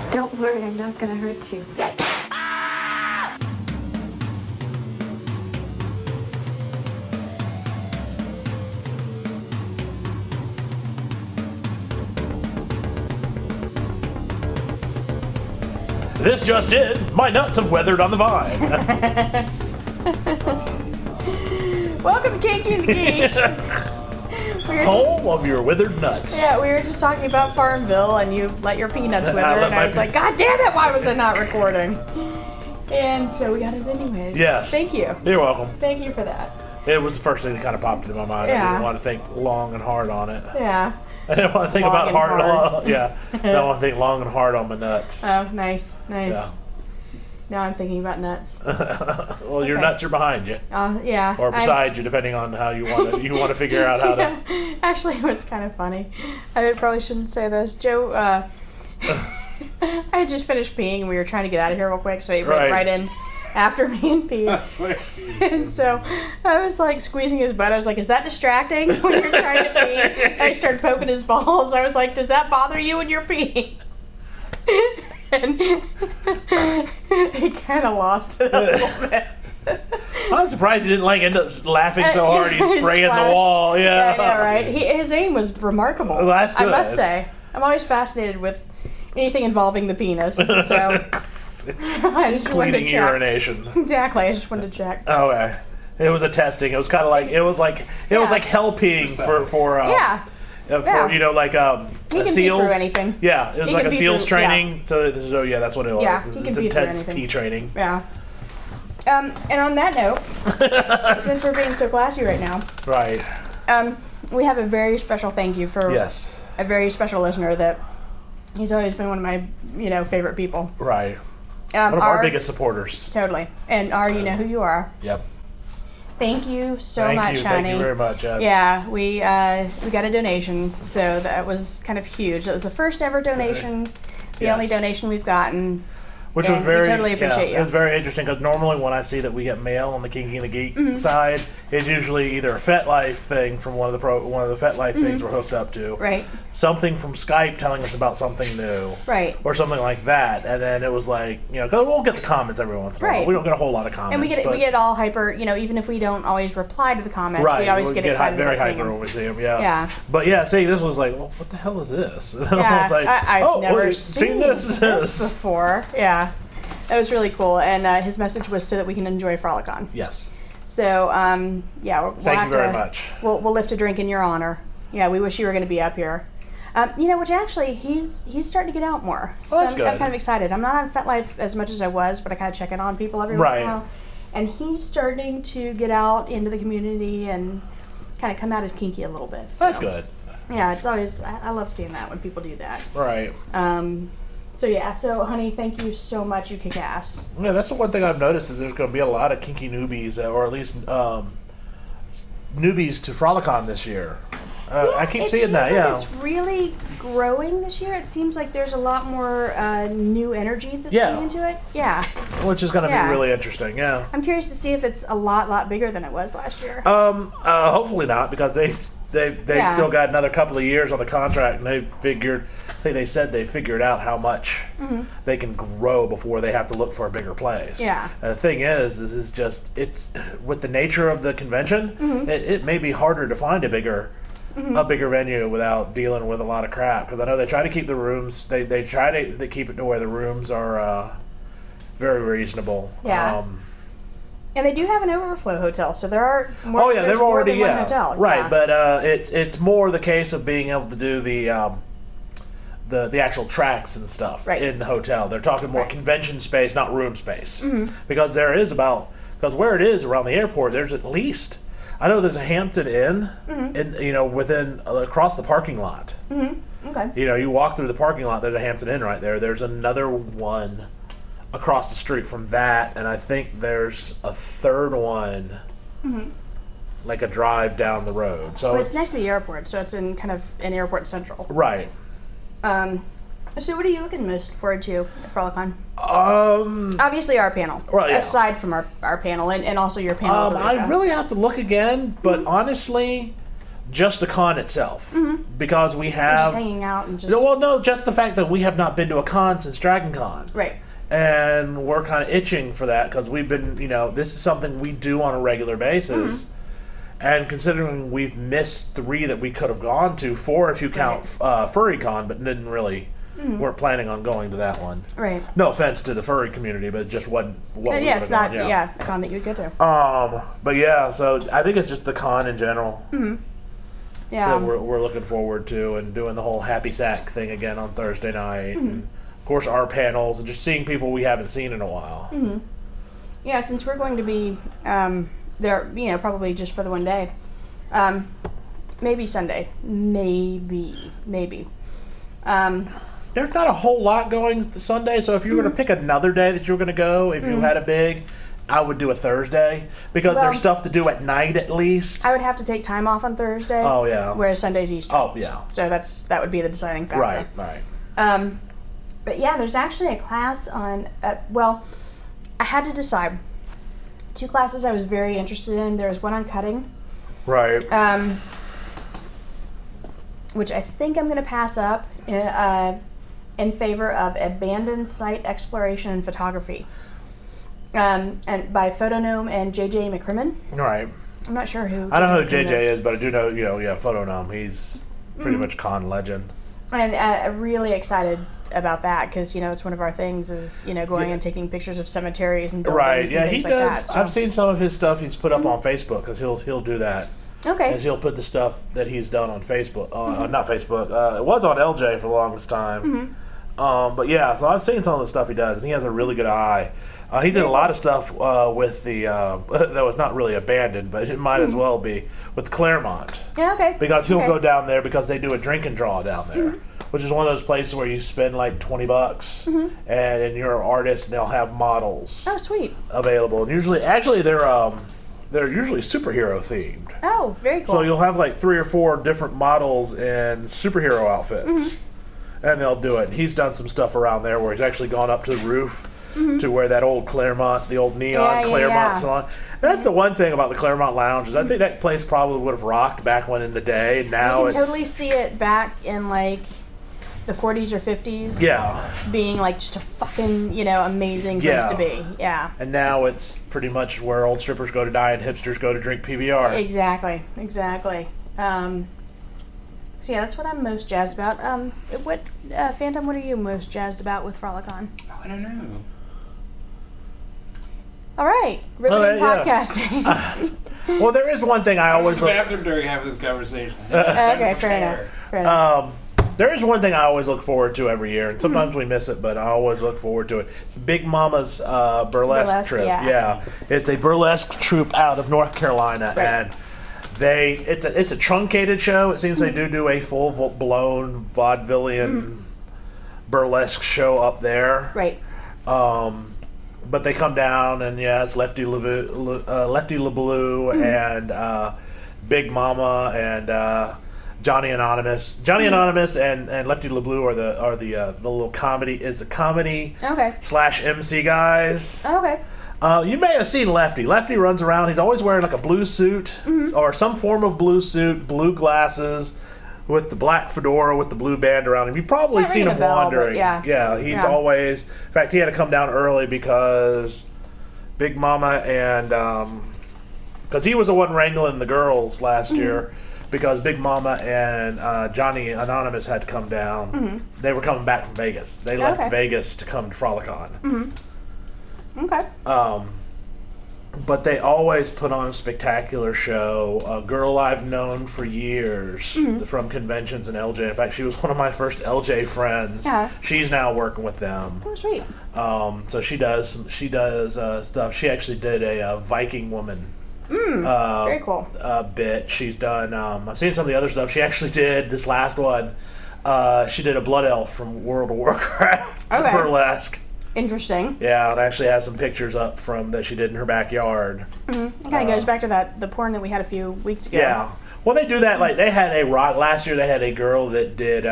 Don't worry, I'm not gonna hurt you. This just in, my nuts have weathered on the vine. Welcome to Kinky and the Geek. Home of your withered nuts. Yeah, we were just talking about Farmville, and you let your peanuts wither, and I was like, God damn it, why was I not recording? And so we got it anyways. Yes. Thank you. You're welcome. Thank you for that. It was the first thing that kind of popped into my mind. I Yeah. didn't want to think long and hard on it. Yeah. I didn't want to think Long about and hard. hard. Yeah. I don't want to think long and hard on my nuts. Oh, nice. Yeah. Now I'm thinking about nuts. Well, your Okay. nuts are behind you, Yeah. or beside you, depending on how you want to figure out how to. Actually, what's kind of funny, I probably shouldn't say this. Joe, I had just finished peeing, and we were trying to get out of here real quick, so he went right in after me and peed. And so I was like squeezing his butt. I was like, is that distracting when you're trying to pee? I started poking his balls. I was like, does that bother you when you're peeing? And he kind of lost it a little bit. I'm surprised he didn't end up laughing so hard he's spraying the wall. Yeah, I know, right? His aim was remarkable. Well, that's I good. must say. I'm always fascinated with anything involving the penis. So I just wanted to Including check. urination. Exactly. I just wanted to check. Okay. It was a testing. It was kind of like it was like hell peeing for Yeah. like He can pee seals. through anything. Yeah, it was He like can a pee seals through- training. So yeah, that's what it was. Yeah, he can it's pee through intense anything. pee training. Yeah. And on that note, since we're being so classy right now, Right. we have a very special thank you for Yes. a very special listener that he's always been one of my favorite people. Right. One of our biggest supporters. Totally. And you know who you are. Yep. Thank you so Thank much, you. honey. Thank you very much. Yes. Yeah, we got a donation, so that was kind of huge. That was the first ever donation, the Yes. only donation we've gotten. Which And was very, we totally appreciate you. It was very interesting because normally when I see that we get mail on the Kinky and the Geek Mm-hmm. side, it's usually either a FetLife thing from one of the FetLife things we're hooked up to, Mm-hmm. Right. something from Skype telling us about something new, Right. or something like that, and then it was like, because we'll get the comments every once in a while. Right. We don't get a whole lot of comments, And we get all hyper, even if we don't always reply to the comments, right. we always get excited very about seeing hyper them. when we see them. Yeah. Yeah. But yeah, see, this was like, well, what the hell is this? And I Yeah, was like, I've never we've seen this. before. Yeah. That was really cool, and his message was so that we can enjoy Frolicon. Yes. So, we'll Thank have you very to, much. We'll lift a drink in your honor. Yeah, we wish you were going to be up here. Which actually, he's starting to get out more. Well, so that's I'm good. kind of excited. I'm not on FetLife as much as I was, but I kind of check in on people every once in a while. And he's starting to get out into the community and kind of come out as kinky a little bit. So. That's good. Yeah, it's always, I love seeing that when people do that. Right. So honey, thank you so much. You kick ass. Yeah, that's the one thing I've noticed is there's going to be a lot of kinky newbies, or at least newbies to Frolicon this year. I keep seeing that. Yeah, It's really growing this year. It seems like there's a lot more new energy that's coming into it. Yeah. which is going to Yeah. be really interesting. Yeah. I'm curious to see if it's a lot bigger than it was last year. Hopefully not, because they Yeah. still got another couple of years on the contract, and they figured. I think they said they figured out how much they can grow before they have to look for a bigger place. Yeah. And the thing is just it's with the nature of the convention, Mm-hmm. it may be harder to find a bigger venue without dealing with a lot of crap. Because I know they try to keep the rooms. They try to keep it to where the rooms are very reasonable. Yeah. And they do have an overflow hotel, so there are more. Oh yeah, there's they're more already than one hotel. right. Yeah. But it's more the case of being able to do the actual tracks and stuff Right. in the hotel. They're talking more Right. convention space, not room space, because because where it is around the airport, there's at least I know there's a Hampton Inn, within across the parking lot. Okay. You walk through the parking lot. There's a Hampton Inn right there. There's another one across the street from that, and I think there's a third one, like a drive down the road. So Well, it's next to the airport, so it's in kind of in Airport Central. right. So what are you looking most forward to at Frolicon? Um, Obviously our panel. Well, yeah. Aside from our panel and also your panel. I really have to look again, but honestly, just the con itself. because we Just have... hanging out and just... Well, no, just the fact that we have not been to a con since Dragon Con. Right. And we're kind of itching for that because we've been, this is something we do on a regular basis. Mm-hmm. And considering we've missed 3 that we could have gone to, 4 if you count FurryCon, but didn't really, weren't planning on going to that one. Right. No offense to the furry community, but it just wasn't what we would have it's not, gone, a con that you'd go to. But yeah, so I think it's just the con in general Yeah. that we're looking forward to, and doing the whole Happy Sack thing again on Thursday night. And of course our panels, and just seeing people we haven't seen in a while. Yeah, since we're going to be there, probably just for the one day. Maybe Sunday. Maybe. There's not a whole lot going Sunday, so if you were going to pick another day that you were going to go, if you had a big, I would do a Thursday, because there's stuff to do at night at least. I would have to take time off on Thursday. Oh, yeah. Whereas Sunday's Easter. Oh, yeah. So that would be the deciding factor. Right. But yeah, there's actually a class on, I had to decide. 2 classes I was very interested in. There was one on cutting. Right. Which I think I'm going to pass up in favor of abandoned site exploration and photography. And by Photonome and JJ McCrimmon. Right. I'm not sure who. I don't know who JJ is, but I do know, Photonome. He's pretty much con legend. And I'm really excited about that because it's one of our things is going and taking pictures of cemeteries and buildings and things he like does. that. So. I've seen some of his stuff he's put up on Facebook because he'll do that. Okay. As he'll put the stuff that he's done on Facebook, not Facebook. It was on LJ for the longest time. But yeah, so I've seen some of the stuff he does, and he has a really good eye. He did a lot of stuff with the that was not really abandoned, but it might as well be with Claremont. Yeah. Okay. Because he'll go down there because they do a drink and draw down there, which is one of those places where you spend like $20, and you're an artist, and they'll have models. Oh, sweet. Available, and usually, they're usually superhero themed. Oh, very cool. So you'll have like 3 or 4 different models in superhero outfits, and they'll do it. And he's done some stuff around there where he's actually gone up to the roof to where that old Claremont, the old neon Claremont salon. That's the one thing about the Claremont Lounge is I think that place probably would have rocked back when in the day. Now you can totally see it back in like the 40s or 50s. Yeah. Being like just a fucking, amazing place to be. Yeah. And now it's pretty much where old strippers go to die and hipsters go to drink PBR. Exactly. So yeah, that's what I'm most jazzed about. Phantom, what are you most jazzed about with Frolicon? Oh, I don't know. All right. Riveting podcasting. Well, there is one thing I always look... bathroom during half this conversation. Okay, fair enough. There is one thing I always look forward to every year, and sometimes we miss it, but I always look forward to it. It's Big Mama's burlesque trip. Yeah. It's a burlesque troupe out of North Carolina, and it's a truncated show. It seems they do a full-blown vaudevillian burlesque show up there. Right. But they come down, and it's Lefty LeBlue and Big Mama and Johnny Anonymous. Johnny Anonymous and Lefty LeBlue are the little comedy / MC guys. Okay. You may have seen Lefty. Lefty runs around. He's always wearing like a blue suit or some form of blue suit, blue glasses, with the black fedora with the blue band around him. You've probably seen him wandering. He's always... In fact, he had to come down early because Big Mama and... Because he was the one wrangling the girls last year, because Big Mama and Johnny Anonymous had to come down. They were coming back from Vegas. They left Vegas to come to Frolicon. Okay. But they always put on a spectacular show. A girl I've known for years from conventions in LJ. In fact, she was one of my first LJ friends. Yeah. She's now working with them. Oh, sweet. So she does stuff. She actually did a Viking woman. Very cool. Bit. She's done. I've seen some of the other stuff. She actually did this last one. She did a blood elf from World of Warcraft. Okay. Burlesque. Interesting. Yeah, and actually has some pictures up from that she did in her backyard. It kind of goes back to the porn that we had a few weeks ago. Yeah. Well, they do that. Like they had last year. They had a girl that did.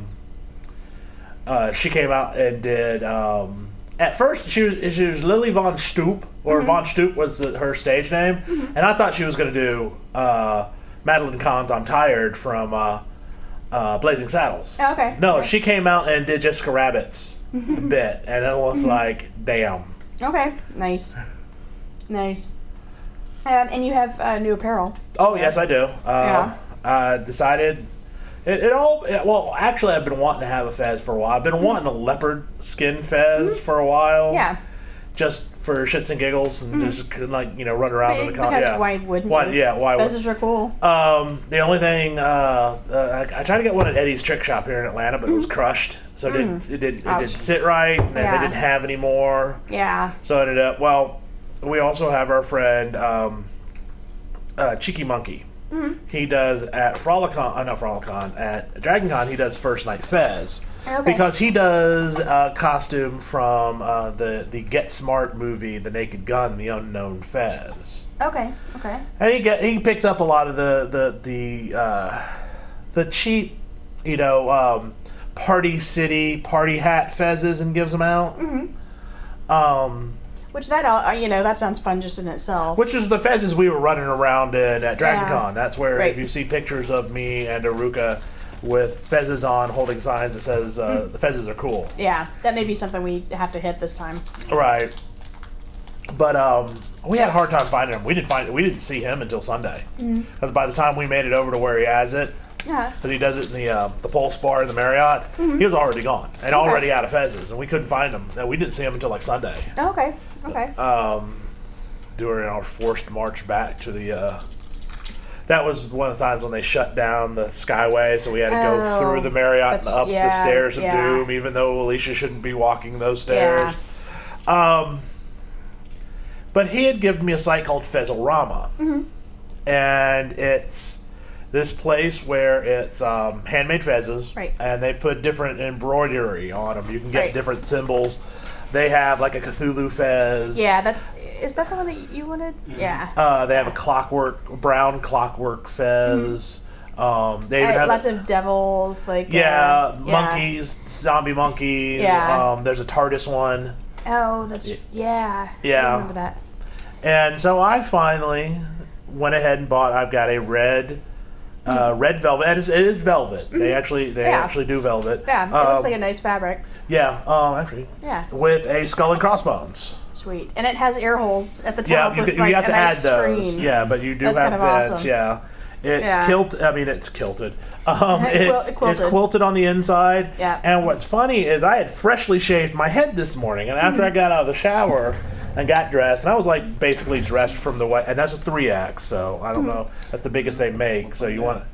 She came out and did. At first, she was Lily Von Stoop, or Von Stoop was her stage name, and I thought she was going to do Madeline Kahn's "I'm Tired" from Blazing Saddles. Oh, okay. No, Okay. she came out and did Jessica Rabbit's bit, and it was like, damn. Okay. Nice. Nice. And you have new apparel. Oh, yes, I do. Decided... Well, actually, I've been wanting to have a fez for a while. I've been wanting a leopard skin fez for a while. Yeah. Just for shits and giggles and just, like, you know, run around in the car. Because Yeah. why wouldn't Why, you? yeah, why would Fezes are cool. The only thing, I tried to get one at Eddie's Trick Shop here in Atlanta, but it was crushed. So it didn't Ouch. sit right, and Yeah. they didn't have any more. Yeah. So I ended up, we also have our friend, Cheeky Monkey. He does at at Dragon Con, he does First Night Fez. Okay. Because he does a costume from the Get Smart movie, The Naked Gun, The Unknown Fez. Okay. Okay. And he picks up a lot of the cheap, you know, Party City party hat fezes and gives them out. Which that sounds fun just in itself. Which is the fezes we were running around in at Dragon Yeah. Con. That's where Right. if you see pictures of me and Aruka with fezes on, holding signs that says the fezes are cool. Yeah, that may be something we have to hit this time. Right. But we had a hard time finding him. We didn't see him until Sunday. Because by the time we made it over to where he has it, Yeah. because he does it in the Pulse Bar in the Marriott, he was already gone and already out of fezes, and we couldn't find him. We didn't see him until like Sunday. Oh, okay. Okay. During our forced march back to the. That was one of the times when they shut down the Skyway, so we had to go through the Marriott and up the stairs of Doom, even though Alicia shouldn't be walking those stairs. But he had given me a site called Fezzelrama, and it's this place where it's handmade fezes, Right. and they put different embroidery on them. You can get Right. different symbols. They have like a Cthulhu fez. Yeah, is that the one that you wanted? Yeah. They have a brown clockwork fez. They even have lots of devils, like monkeys, zombie monkeys. Yeah. There's a TARDIS one. Oh, that's Yeah. I remember that. And so I finally went ahead and bought. I've got a red velvet, and it is velvet. They actually do velvet. Yeah, it looks like a nice fabric. Yeah, actually. Yeah. With a skull and crossbones. Sweet, and it has air holes at the Yeah, top. you with, have to nice add those. screen. Yeah, but you do That's have kind of vents. awesome. Yeah, it's Yeah. kilted. I mean, it's kilted. It's Quilted. quilted on the inside. Yeah. And what's funny is I had freshly shaved my head this morning, and after I got out of the shower and got dressed, and I was like basically dressed from the way, and that's a 3X, so I don't know. That's the biggest they make. So you want.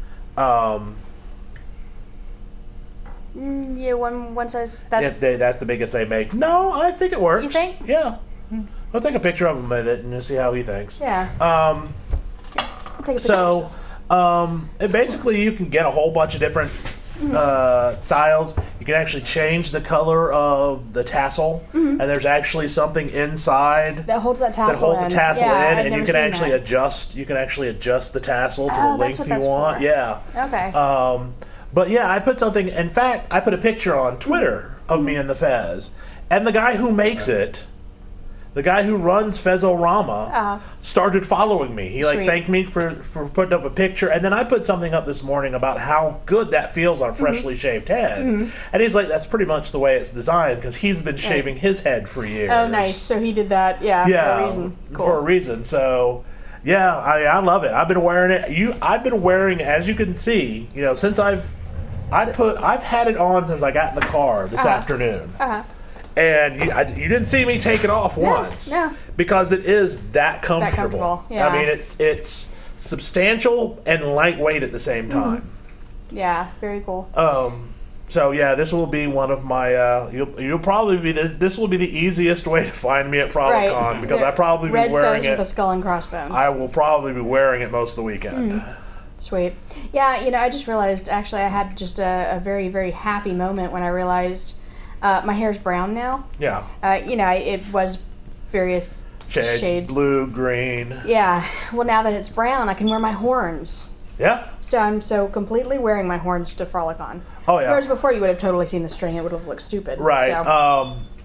Yeah, one size. That's the biggest they make. No, I think it works. You think? Yeah. I'll take a picture of him with it and see how he thinks. Yeah. I'll take a picture And basically you can get a whole bunch of different styles. You can actually change the color of the tassel, and there's actually something inside that holds that tassel holds in. the tassel Yeah, I've in, and never you can seen actually that. adjust. You can actually adjust the tassel to Oh, the that's length what you that's want. for. Yeah. Okay. But yeah, I put something. In fact, I put a picture on Twitter of me and the Fez, and the guy who makes it, the guy who runs Fezzelrama, started following me. He Sweet. thanked me for putting up a picture, and then I put something up this morning about how good that feels on a freshly shaved head, and he's like, "That's pretty much the way it's designed," because he's been shaving his head for years. Oh, nice. So he did that. Yeah. Yeah, For a reason. Cool. for a reason. So. Yeah, I love it. I've been wearing it. I've been wearing, as you can see, since I've had it on since I got in the car this afternoon. And you didn't see me take it off once. No. Because it is that comfortable. That comfortable, yeah. I mean, it's substantial and lightweight at the same time. Yeah, very cool. So yeah, this will be one of my. You'll probably be this will be the easiest way to find me at Frolicon because I probably be Red wearing fez with a it. skull and crossbones. I will probably be wearing it most of the weekend. Sweet. Yeah, I just realized, actually, I had just a very, very happy moment when I realized my hair's brown now. Yeah. It was various shades. Blue, green. Yeah. Well, now that it's brown, I can wear my horns. Yeah. So I'm completely wearing my horns to Frolicon. Oh, yeah. Whereas before, you would have totally seen the string. It would have looked stupid. Right. So.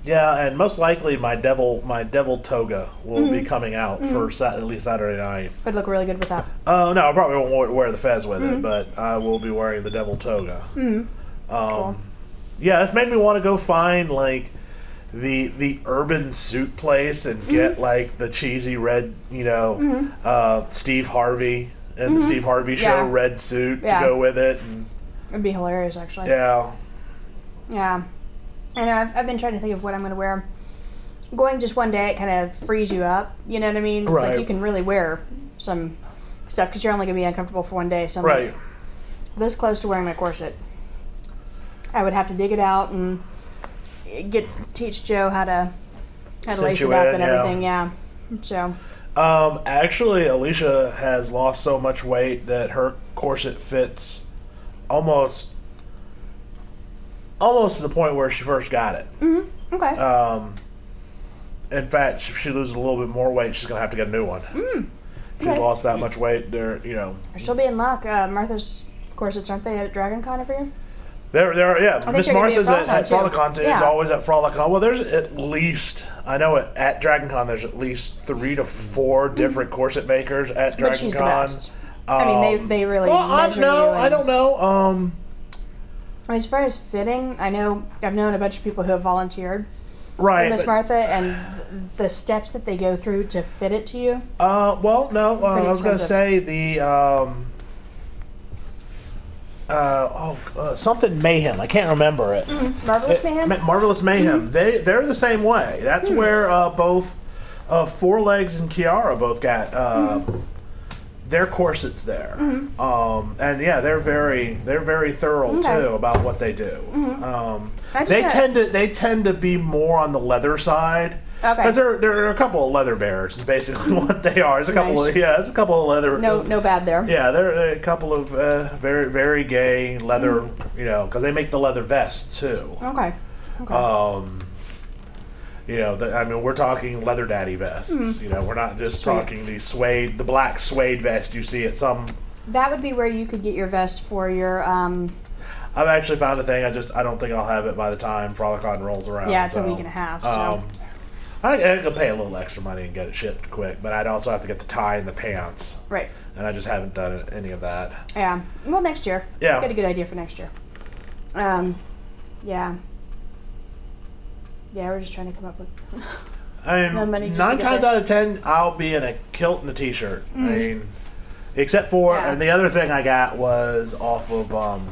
Yeah, and most likely my devil toga will be coming out for at least Saturday night. Would look really good with that. Oh no, I probably won't wear the fez with it, but I will be wearing the devil toga. Cool. Yeah, it's made me want to go find like the urban suit place and get like the cheesy red, Steve Harvey and the Steve Harvey show red suit to go with it. And, It'd be hilarious, actually. yeah. Yeah. I know, I've been trying to think of what I'm going to wear. Going just one day, it kind of frees you up. You know what I mean? It's Right. like you can really wear some stuff because you're only going to be uncomfortable for one day. So I'm Right. like, this close to wearing my corset. I would have to dig it out and teach Joe how to lace it up and everything. Yeah. So. Actually, Alicia has lost so much weight that her corset fits almost to the point where she first got it. Mm-hmm. Okay. In fact, if she loses a little bit more weight, she's going to have to get a new one. She's Okay. lost that much weight. There, You're still being luck. Martha's corsets, aren't they at Dragon Con every year? Yeah. think Miss they're gonna be Martha's at at Frolicon, too. Frolicon too. Yeah. Is always at Frolicon. Well, there's at least, I know at Dragon Con, there's at least 3 to 4 different corset makers at Dragon But she's the Con. best. I mean, they really measure you. I don't know. As far as fitting, I know I've known a bunch of people who have volunteered Right. Miss but- Martha, and the steps that they go through to fit it to you. Well, no. I was going to expensive. say the something Mayhem. I can't remember it. Marvelous Mayhem. Marvelous Mayhem. They're the same way. That's where both Four Legs and Kiara both got their corsets there. And yeah, they're very thorough Okay. too about what they do. I just They got- tend to be more on the leather side. Okay. Because there are a couple of leather bears is basically what they are. There's a couple Nice. of there's a couple of leather. No bad there. Yeah, they're a couple of very very gay leather. Because they make the leather vests too. Okay. We're talking leather daddy vests. We're not just talking the black suede vest you see at some. That would be where you could get your vest for your. I've actually found a thing. I don't think I'll have it by the time Frolicon rolls around. Yeah, it's a week and a half. So. I could pay a little extra money and get it shipped quick, but I'd also have to get the tie and the pants, Right. and I just haven't done any of that. Yeah. Well, next year. Yeah. Got a good idea for next year. Yeah. Yeah, we're just trying to come up with. I No money mean, just to 9 get times there. out of 10, I'll be in a kilt and a t-shirt. I mean, except for, Yeah. and the other thing I got was off of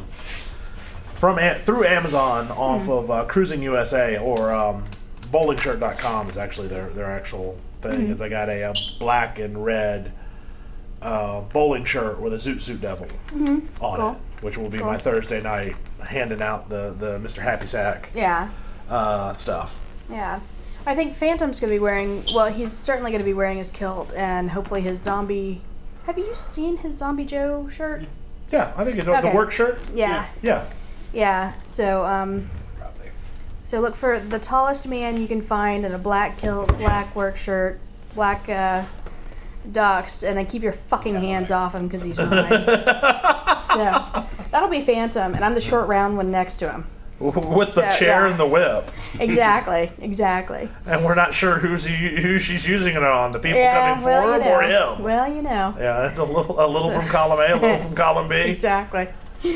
through Amazon off of Cruising USA or BowlingShirt.com is actually their actual thing. Is I got a black and red bowling shirt with a Zoot Suit Devil on Cool. it, which will be my Thursday night handing out the Mr. Happy Sack Yeah. stuff. Yeah. I think Phantom's going to be wearing, well, he's certainly going to be wearing his kilt and hopefully his zombie. Have you seen his Zombie Joe shirt? Yeah, I think it's the Okay. work shirt. Yeah. Yeah. Yeah. So, Probably. so look for the tallest man you can find in a black kilt, black work shirt, black ducks, and then keep your fucking hands off him because he's mine. So that'll be Phantom, and I'm the short round one next to him. With the So, chair yeah. and the whip. Exactly. And we're not sure who she's using it on. The people coming for him or him. Well, you know. Yeah, it's a little from column A, a little from column B. Exactly.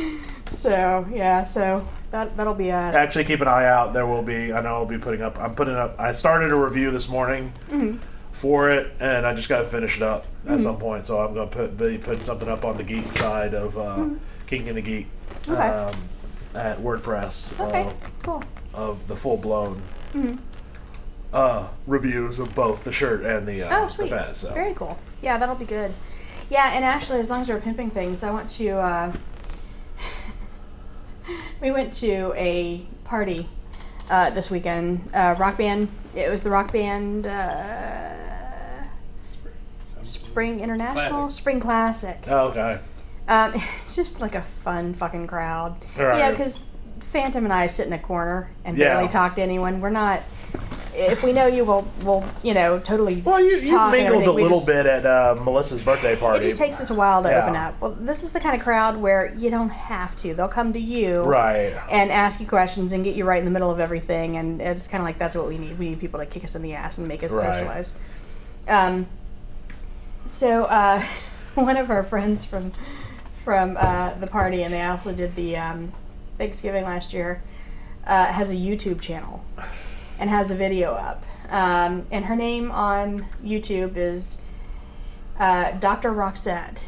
So yeah, so that'll be us. Actually, keep an eye out. There will be. I know I'll be putting up. I started a review this morning for it, and I just got to finish it up at some point. So I'm going to be putting something up on the geek side of King and the Geek Okay. at WordPress. Okay. Cool. Of the full blown reviews of both the shirt and the Oh, sweet. fez. So. Very cool. Yeah, that'll be good. Yeah, and actually, as long as we're pimping things, I want to. We went to a party this weekend. Rock band. It was the Rock Band Spring International Classic. Spring Classic. Oh, okay. It's just like a fun fucking crowd. Right. Yeah, because Phantom and I sit in a corner and Yeah. barely talk to anyone. We're not. if we know you, we'll totally. Well, you talk and mingled a everything. little bit at Melissa's birthday party. It just takes us a while to Yeah. open up. Well, this is the kind of crowd where you don't have to. They'll come to you, Right. and ask you questions and get you right in the middle of everything. And it's kind of like that's what we need. We need people to kick us in the ass and make us Right. socialize. So one of our friends from the party, and they also did the Thanksgiving last year, has a YouTube channel and has a video up. And her name on YouTube is Dr. Roxette,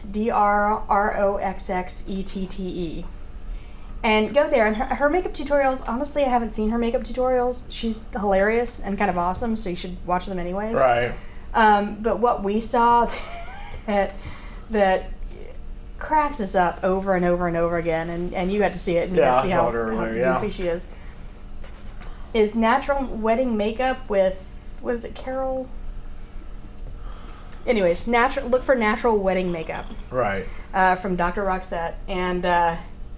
DrRoxxette. And go there, and her makeup tutorials, honestly, I haven't seen her makeup tutorials. She's hilarious and kind of awesome, so you should watch them anyways. Right. But what we saw that cracks us up over and over and over again, and you got to see it, and you Yeah, got to see I saw how it earlier, yeah. goofy she is natural wedding makeup with, what is it, Carol? Anyways, look for natural wedding makeup Right. from Dr. Roxette, and God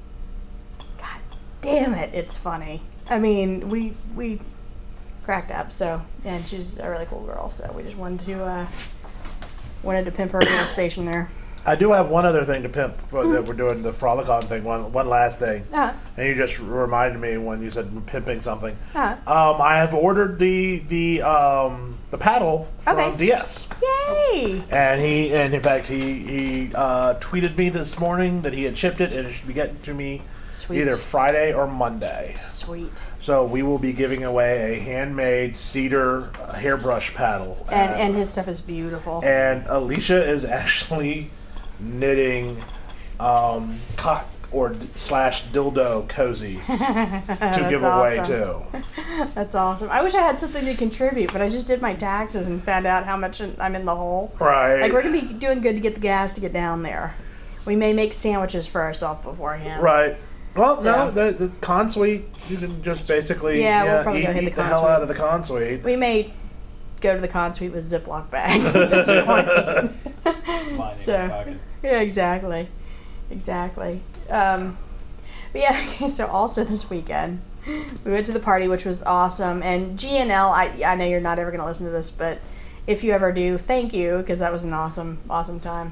damn it, it's funny. I mean, we cracked up, so, and she's a really cool girl, so we just wanted to pimp her little station there. I do have one other thing to pimp that we're doing the Frolicon thing. One last thing, Uh-huh. and you just reminded me when you said pimping something. Uh-huh. I have ordered the paddle from Okay. DS, Yay! and in fact he tweeted me this morning that he had shipped it and it should be getting to me Sweet. either Friday or Monday. Sweet. So we will be giving away a handmade cedar hairbrush paddle, And his stuff is beautiful. and Alicia is actually knitting cock or slash dildo cozies to give away awesome. too. That's awesome. I wish I had something to contribute, but I just did my taxes and found out how much I'm in the hole. Right. Like, we're going to be doing good to get the gas to get down there. We may make sandwiches for ourselves beforehand. Right. Well, So- no, the con suite, you can just basically Yeah, we'll probably go hit eat the the con hell suite. out of the con suite. We may go to the con suite with Ziploc bags at this point. Lining So- the pockets. Yeah, exactly. But yeah, okay, so also this weekend, we went to the party, which was awesome. And GNL, I know you're not ever going to listen to this, but if you ever do, thank you, because that was an awesome, awesome time.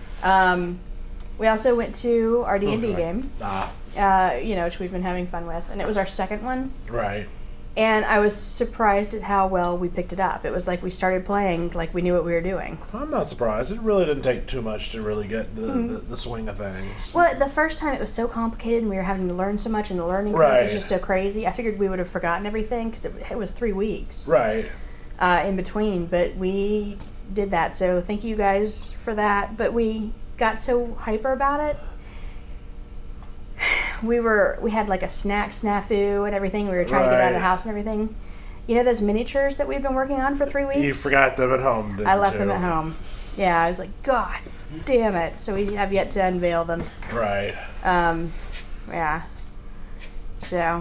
We also went to our D&D game, which we've been having fun with, and it was our second one. Right. And I was surprised at how well we picked it up. It was like we started playing like we knew what we were doing. I'm not surprised. It really didn't take too much to really get the swing of things. Well, the first time it was so complicated and we were having to learn so much and the learning curve Right. was just so crazy. I figured we would have forgotten everything because it was 3 weeks Right. in between. But we did that, so thank you guys for that. But we got so hyper about it. We had like a snack snafu and everything. We were trying to get out of the Right. house and everything. You know those miniatures that we've been working on for 3 weeks? You forgot them at home, didn't I left you? them at home. Yeah, I was like, God damn it. So we have yet to unveil them. Right. Yeah. So.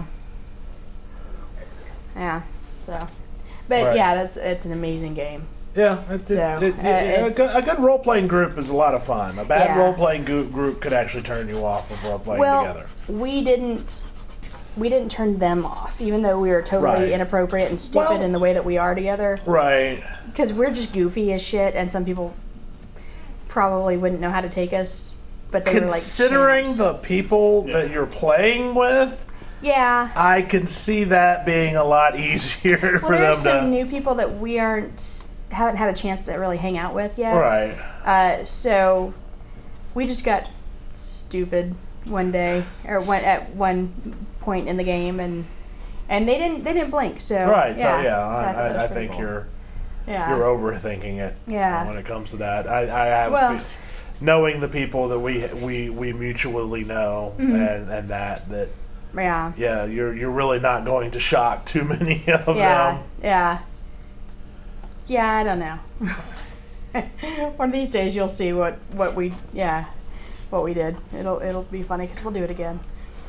Yeah. So. But Right. yeah, it's an amazing game. Yeah, So, a good role playing group is a lot of fun. A bad Yeah. role playing group could actually turn you off of role playing Well, together. we didn't turn them off, even though we were totally Right. inappropriate and stupid Well- in the way that we are together. Right. Because we're just goofy as shit, and some people probably wouldn't know how to take us. But they Considering were like champs. the people that you're playing with, Yeah. I can see that being a lot easier Well, for there are them some to. new people that we haven't had a chance to really hang out with yet. Right. So we just got stupid one day, or went at one point in the game, and they didn't blink. So Right. Yeah. So So I thought yeah, that was I pretty think cool. you're Yeah. overthinking it. Yeah. When it comes to that, I have Well- knowing the people that we mutually know, Mm-hmm. and that Yeah. yeah, you're really not going to shock too many of Yeah. them. Yeah. Yeah. I don't know. One of these days you'll see what we did. It'll be funny because we'll do it again.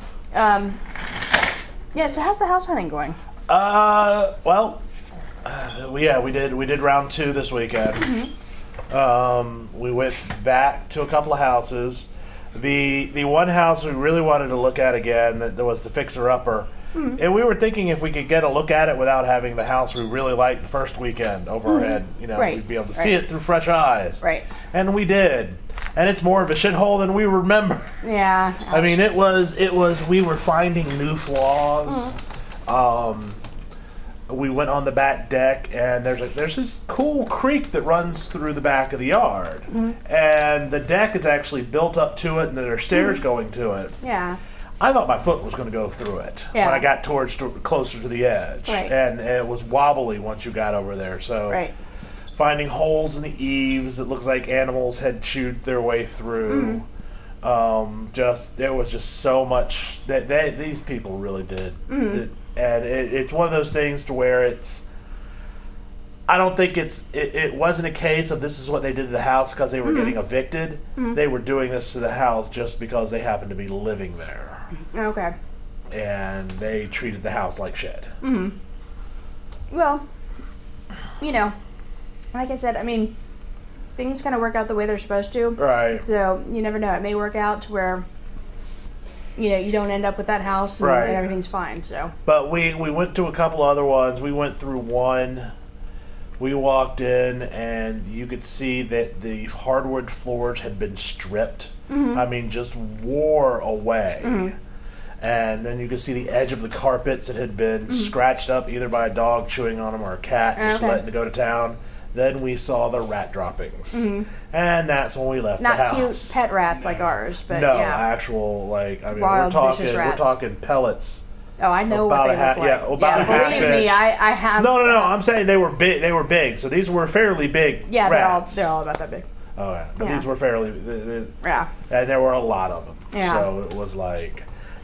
Yeah. So how's the house hunting going? Well, we did round 2 this weekend. We went back to a couple of houses. The one house we really wanted to look at again, that was the Fixer Upper. And we were thinking if we could get a look at it without having the house we really liked the first weekend over our head, Right. we'd be able to see it through fresh eyes. Right. And we did. And it's more of a shithole than we remember. Yeah. I mean, it was, we were finding new flaws. We went on the back deck, and there's this cool creek that runs through the back of the yard. And the deck is actually built up to it, and there are stairs going to it. Yeah. I thought my foot was going to go through it Yeah. when I got closer to the edge. Right. And it was wobbly once you got over there. So Right. finding holes in the eaves that looks like animals had chewed their way through. There was just so much that these people really did. And it's one of those things to where I don't think it wasn't a case of this is what they did to the house because they were getting evicted. They were doing this to the house just because they happened to be living there. Okay. And they treated the house like shit. Well, like I said, I mean, things kind of work out the way they're supposed to. Right. So you never know. It may work out to where, you don't end up with that house and, Right. and everything's fine. So. But we went to a couple other ones. We went through one. We walked in, and you could see that the hardwood floors had been stripped. I mean, just wore away. And then you could see the edge of the carpets that had been scratched up either by a dog chewing on them or a cat just letting it go to town. Then we saw the rat droppings. And that's when we left Not the house. cute pet rats like ours, but No, yeah. actual, Wild, vicious we're rats. talking pellets. Oh, I know About what a they half- look like. yeah, about a half believe me, inch. I have. No, I'm saying they were big. They were big. So these were fairly big Yeah, rats. they're all about that big. Oh, yeah. But Yeah. these were fairly... Yeah. And there were a lot of them. Yeah. So it was like,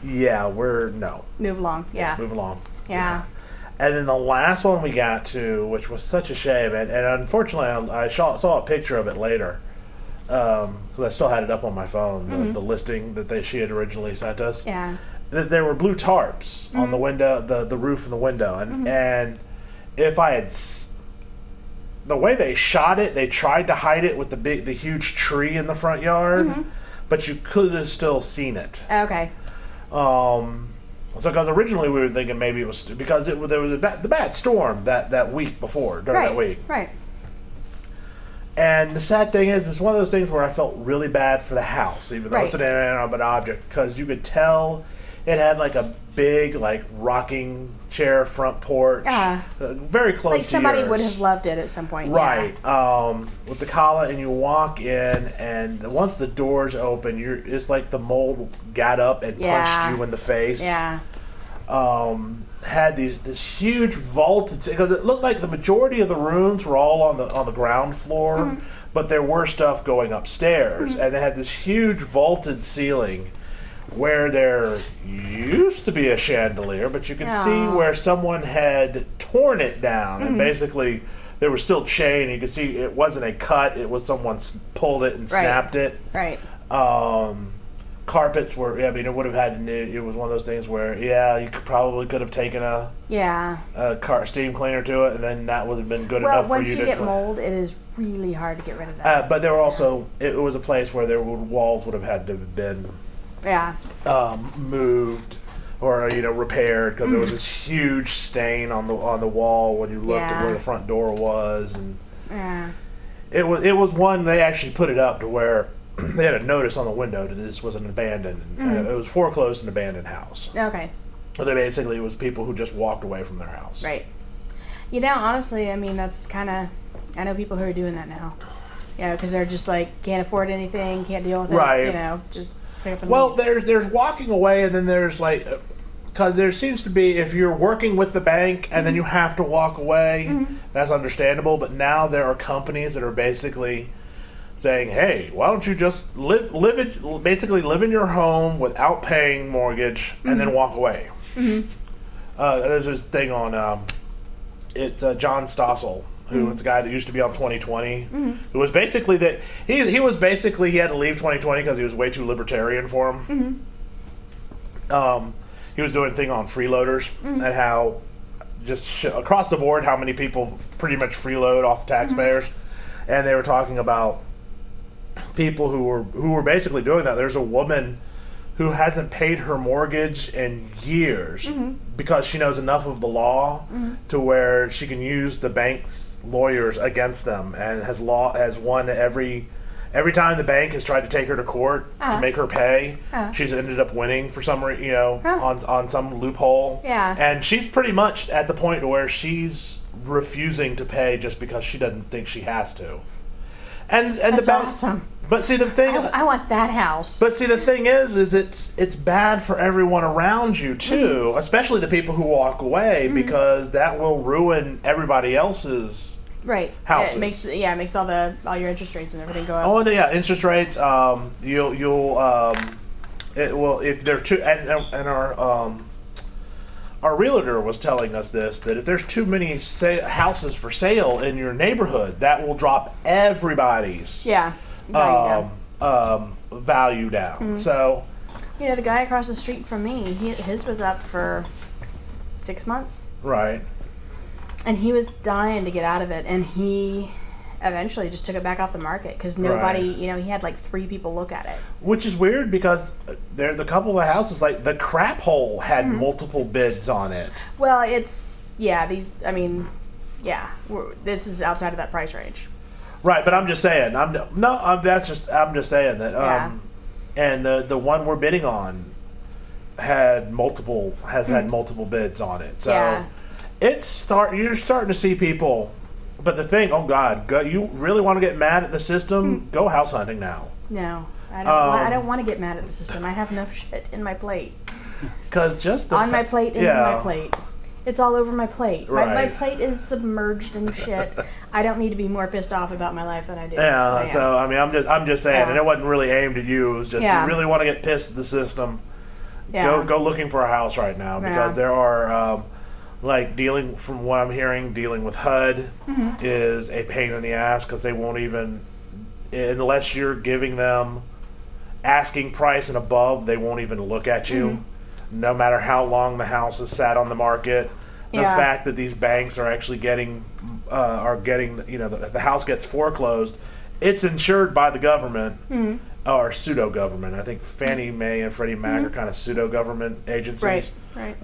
no. Move along. Yeah. Move along. Yeah. And then the last one we got to, which was such a shame, and unfortunately I saw a picture of it later, because I still had it up on my phone, the listing that she had originally sent us. Yeah. There were blue tarps on the window, the roof and the window, and if I had... The way they shot it, they tried to hide it with the huge tree in the front yard, but you could have still seen it. Okay. So, because originally we were thinking maybe it was because there was the bad storm that week before during that week. Right. And the sad thing is, it's one of those things where I felt really bad for the house, even though it's an inanimate object, because you could tell it had like a big rocking chair front porch, very close. Like to somebody yours. would have loved it at some point. Right. Yeah. With the collar, and you walk in, and once the doors open, it's like the mold got up and punched you in the face. Yeah. Had this huge vaulted, because it looked like the majority of the rooms were all on the ground floor, but there were stuff going upstairs, and they had this huge vaulted ceiling where there used to be a chandelier, but you could see where someone had torn it down, and basically there was still chain. You could see it wasn't a cut; it was someone pulled it and snapped it. Right. Carpets were. I mean, it would have had. It was one of those things where, you could have taken a steam cleaner to it, and then that would have been good enough for you to. Well, once you get mold, it is really hard to get rid of that. But there were also. It was a place where walls would have had to have been. Moved or repaired, because there was this huge stain on the wall when you looked at where the front door was, and it was one they actually put it up to where they had a notice on the window that this was an abandoned. It was foreclosed and abandoned house. Okay. So they basically, it was people who just walked away from their house. Right. Honestly, I mean, that's kind of. I know people who are doing that now. Because they're just can't afford anything, can't deal with it. Right. Just. Well, there's walking away, and then there's because there seems to be, if you're working with the bank and then you have to walk away, that's understandable. But now there are companies that are basically saying, "Hey, why don't you just live in your home without paying mortgage and then walk away?" There's this thing on it's John Stossel, who was the guy that used to be on 2020, who was basically that he was basically, he had to leave 2020 because he was way too libertarian for him. He was doing a thing on freeloaders and how just across the board how many people pretty much freeload off taxpayers, and they were talking about people who were basically doing that. There's a woman who hasn't paid her mortgage in years because she knows enough of the law to where she can use the bank's lawyers against them, and has won every time the bank has tried to take her to court to make her pay. She's ended up winning for some on some loophole. Yeah. And she's pretty much at the point where she's refusing to pay just because she doesn't think she has to. And That's the bank, awesome. But see the thing, I want that house. But see the thing is it's bad for everyone around you too, especially the people who walk away, because that will ruin everybody else's houses. It makes all your interest rates and everything go up. Oh, and yeah, interest rates. It will if they're too. And our realtor was telling us that if there's too many houses for sale in your neighborhood, that will drop everybody's value down. So, the guy across the street from me, his was up for 6 months. Right. And he was dying to get out of it, and he eventually just took it back off the market because nobody, he had like 3 people look at it. Which is weird because the couple of houses, like the Crap Hole, had multiple bids on it. Well, this is outside of that price range. Right, but I'm just saying. I'm just saying that. And the one we're bidding on had multiple bids on it. So you're starting to see people. But the thing, you really want to get mad at the system? Go house hunting now. No, I don't want to get mad at the system. I have enough shit in my plate. Because just my plate and in my plate. It's all over my plate. Right. My plate is submerged in shit. I don't need to be more pissed off about my life than I do. Yeah. So I'm just saying, and it wasn't really aimed at you. It was just you really want to get pissed at the system. Yeah. Go looking for a house right now because there are. From what I'm hearing, dealing with HUD is a pain in the ass because they won't even, unless you're giving them asking price and above, they won't even look at you, no matter how long the house has sat on the market. The fact that these banks are actually getting, the house gets foreclosed, it's insured by the government or pseudo-government. I think Fannie Mae and Freddie Mac are kind of pseudo-government agencies. Right.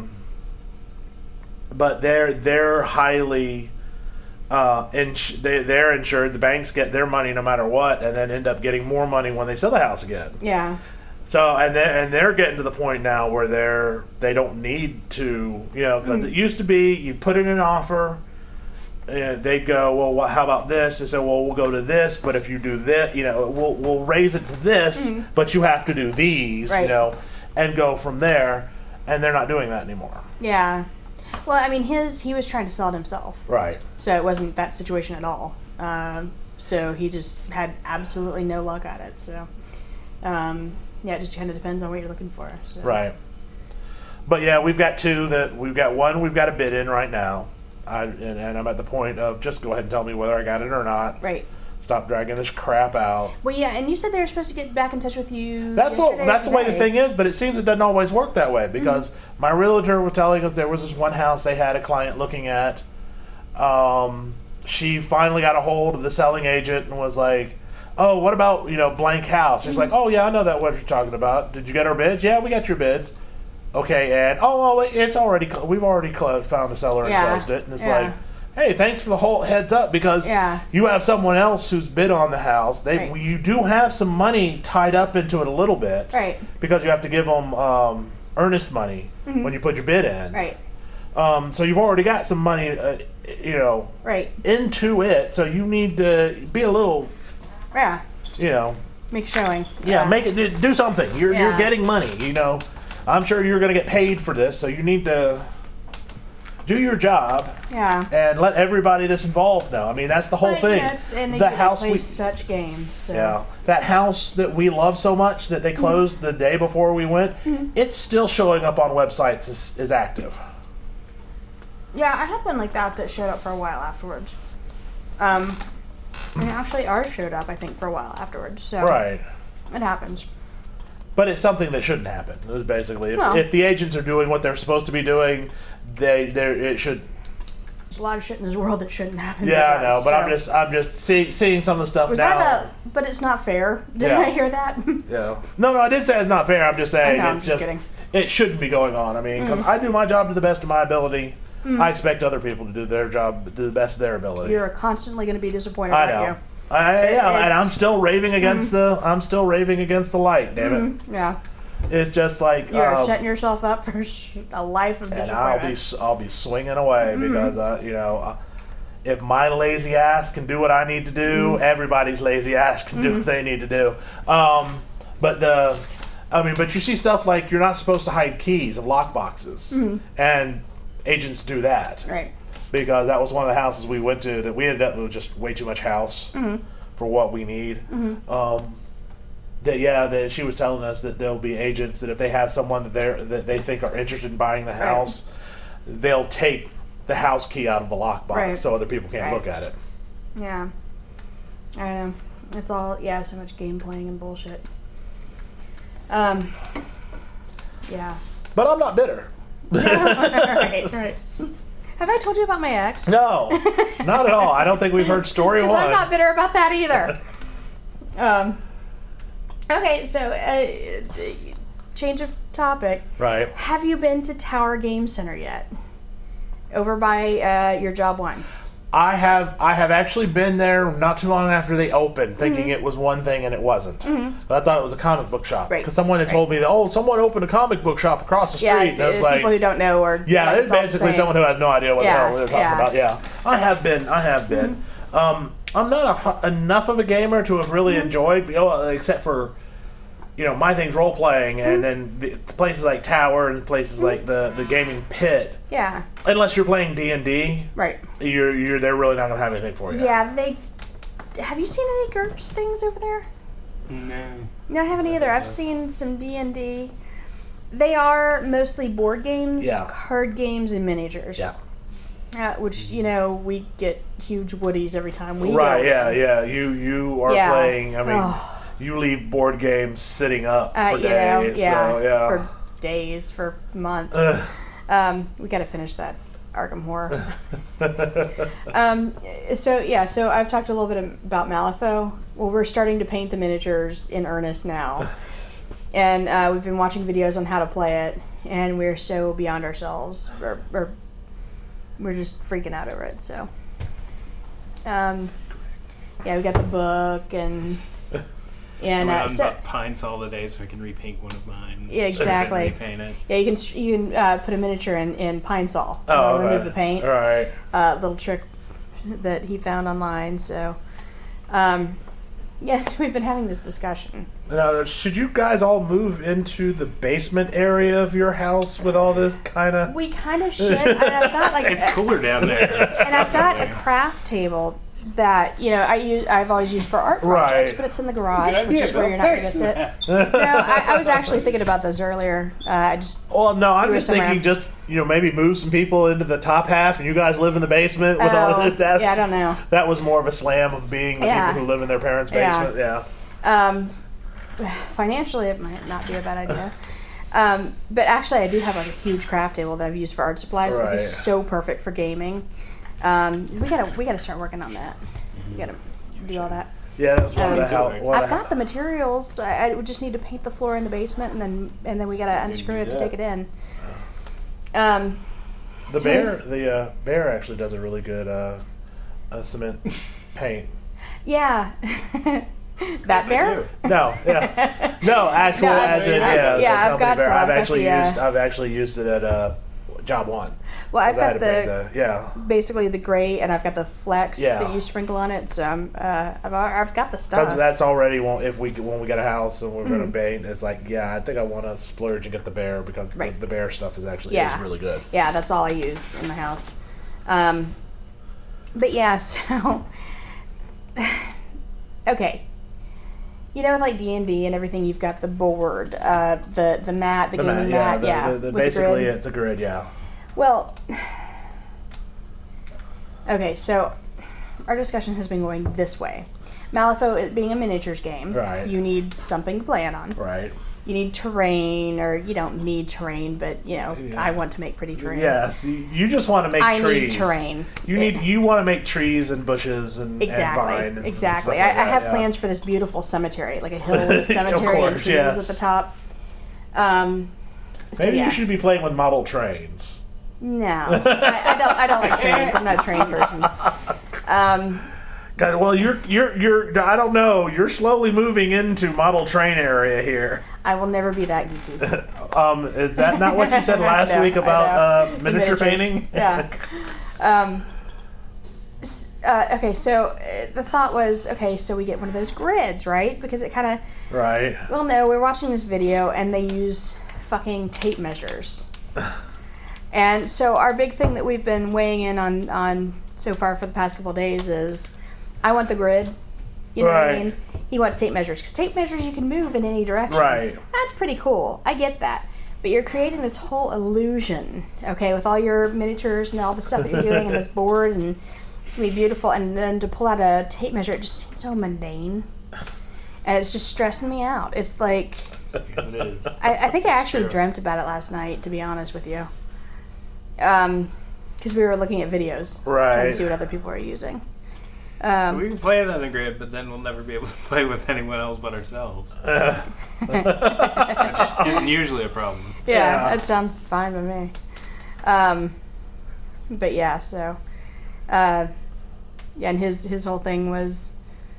But they're highly they're insured. The banks get their money no matter what, and then end up getting more money when they sell the house again. Yeah. So and they're getting to the point now where they don't need to, because it used to be you put in an offer, and they'd go, well, how about this? They say, well, we'll go to this, but if you do this, we'll raise it to this, but you have to do these, and go from there. And they're not doing that anymore. Yeah. Well, he was trying to sell it himself. Right. So it wasn't that situation at all. So he just had absolutely no luck at it. So, it just kind of depends on what you're looking for. So. Right. But yeah, we've got we've got a bid in right now. And I'm at the point of just go ahead and tell me whether I got it or not. Right. Stop dragging this crap out. Well, yeah, and you said they were supposed to get back in touch with you. That's the way the thing is, but it seems it doesn't always work that way because my realtor was telling us there was this one house they had a client looking at. She finally got a hold of the selling agent and was like, "Oh, what about blank house?" She's like, "Oh yeah, I know that what you're talking about. Did you get our bids? Yeah, we got your bids. Okay, and it's already we've already found the seller and closed it." And it's like, hey, thanks for the whole heads up because you have someone else who's bid on the house. You do have some money tied up into it a little bit, right? Because you have to give them earnest money when you put your bid in, right? So you've already got some money, right into it. So you need to be a little, make showing, make it do something. You're getting money, I'm sure you're going to get paid for this, so you need to do your job, and let everybody that's involved know. That's the whole thing. And they the house play such games. So. That house that we love so much that they closed the day before we went. It's still showing up on websites as active. Yeah, I had one like that showed up for a while afterwards. Actually, ours showed up, I think, for a while afterwards. So right, it happens. But it's something that shouldn't happen. Basically, if the agents are doing what they're supposed to be doing, it should. There's a lot of shit in this world that shouldn't happen. Yeah, I know, but I'm just seeing some of the stuff now. But it's not fair. Did Yeah. I hear that? Yeah. No, I did say it's not fair. I'm just saying I'm it's just kidding. it shouldn't be going on. I mean, 'cause I do my job to the best of my ability. I expect other people to do their job to the best of their ability. You're constantly going to be disappointed. I aren't know. You? And I'm still raving against the light. Damn it! Yeah. It's just like You're setting yourself up for a life of and disappointment. I'll be swinging away because if my lazy ass can do what I need to do, everybody's lazy ass can do what they need to do. But you see stuff like you're not supposed to hide keys of lock boxes, and agents do that. Right. Because that was one of the houses we went to that we ended up with just way too much house for what we need. That she was telling us that there'll be agents that if they have someone that they think are interested in buying the house, they'll take the house key out of the lockbox so other people can't look at it. Yeah. I know. It's all so much game playing and bullshit. Yeah. But I'm not bitter. right. Have I told you about my ex? No, not at all. I don't think we've heard story one. Because I'm not bitter about that either. Okay, so change of topic. Right. Have you been to Tower Game Center yet? Over by your job one. I have actually been there not too long after they opened, thinking it was one thing and it wasn't. But I thought it was a comic book shop because someone had told me that someone opened a comic book shop across the street. And I was like, people who don't know or it's basically someone who has no idea what the hell they're talking about. Yeah, I have been. I'm not enough of a gamer to have really enjoyed, except for my thing's role playing, and then places like Tower and places like the gaming pit. Yeah. Unless you're playing D&D, right? They're really not gonna have anything for you. Yeah, have you seen any GURPS things over there? No, I haven't either. I've seen some D&D. They are mostly board games, card games, and miniatures. Yeah. Which we get huge woodies every time we go. Right. Yeah. You are playing. I mean. You leave board games sitting up for days. For days, for months. We got to finish that Arkham Horror. So I've talked a little bit about Malifaux. Well, we're starting to paint the miniatures in earnest now. And we've been watching videos on how to play it, and we're so beyond ourselves. We're just freaking out over it, so. We got the book and... And so Pine Sol today, so I can repaint one of mine. Yeah, exactly. Repaint it. Yeah, you can put a miniature in Pine Sol. Remove the paint. Right. Little trick that he found online. So, yes, we've been having this discussion. Now, should you guys all move into the basement area of your house with all this kind of? We kind of should. And I've got it's cooler down there. And I've got a craft table that I've always used for art projects, but it's in the garage, which is where you're not going to sit. No, I was actually thinking about this earlier. I'm just thinking maybe move some people into the top half, and you guys live in the basement with all of this. I don't know. That was more of a slam of being the people who live in their parents' basement. Yeah. Financially, it might not be a bad idea. But actually, I do have a huge craft table that I've used for art supplies. It would be so perfect for gaming. We gotta start working on that. We gotta do all that. Yeah, that was one of the I've got the materials. I would just need to paint the floor in the basement, and then we gotta unscrew it to take it in. The bear actually does a really good cement paint. Yeah. That bear? No, actual as in I've got bear. some. I've actually used it at job one. Well, I've got basically the gray, and I've got the flecks that you sprinkle on it. So I've got the stuff. That's already when we get a house and we're going to paint. It's like I think I want to splurge and get the bear because the bear stuff is actually is really good. Yeah, that's all I use in the house. But so okay. Like D&D and everything, you've got the board, the mat, the gaming mat. Basically, it's a grid, Well, okay, so our discussion has been going this way. Malifaux being a miniatures game, right? You need something to play it on, right? you need terrain, or you don't need terrain, but I want to make pretty terrain. Yes, you just want to make trees. I need terrain. You want to make trees and bushes and vines. Exactly. And stuff like I have plans for this beautiful cemetery, like a hill with a cemetery and trees at the top. Maybe you should be playing with model trains. No, I don't like trains. I'm not a train person. God, well, you're. I don't know. You're slowly moving into model train area here. I will never be that geeky. Is that not what you said last week about miniature painting? Yeah. Okay, so the thought was, so we get one of those grids, right? Because it kind of... Right. Well, no, we're watching this video, and they use fucking tape measures. And so our big thing that we've been weighing in on so far for the past couple of days is, I want the grid. You know what I mean? He wants tape measures. Because tape measures you can move in any direction. Right. That's pretty cool. I get that. But you're creating this whole illusion, okay, with all your miniatures and all the stuff that you're doing and this board, and it's going to be beautiful. And then to pull out a tape measure, it just seems so mundane. And it's just stressing me out. It's like... Yes, it is. I think I actually dreamt about it last night, to be honest with you. Because we were looking at videos. Trying to see what other people are using. We can play it on a grid, but then we'll never be able to play with anyone else but ourselves. Which isn't usually a problem. Yeah, that sounds fine by me. But yeah, so... and his whole thing was...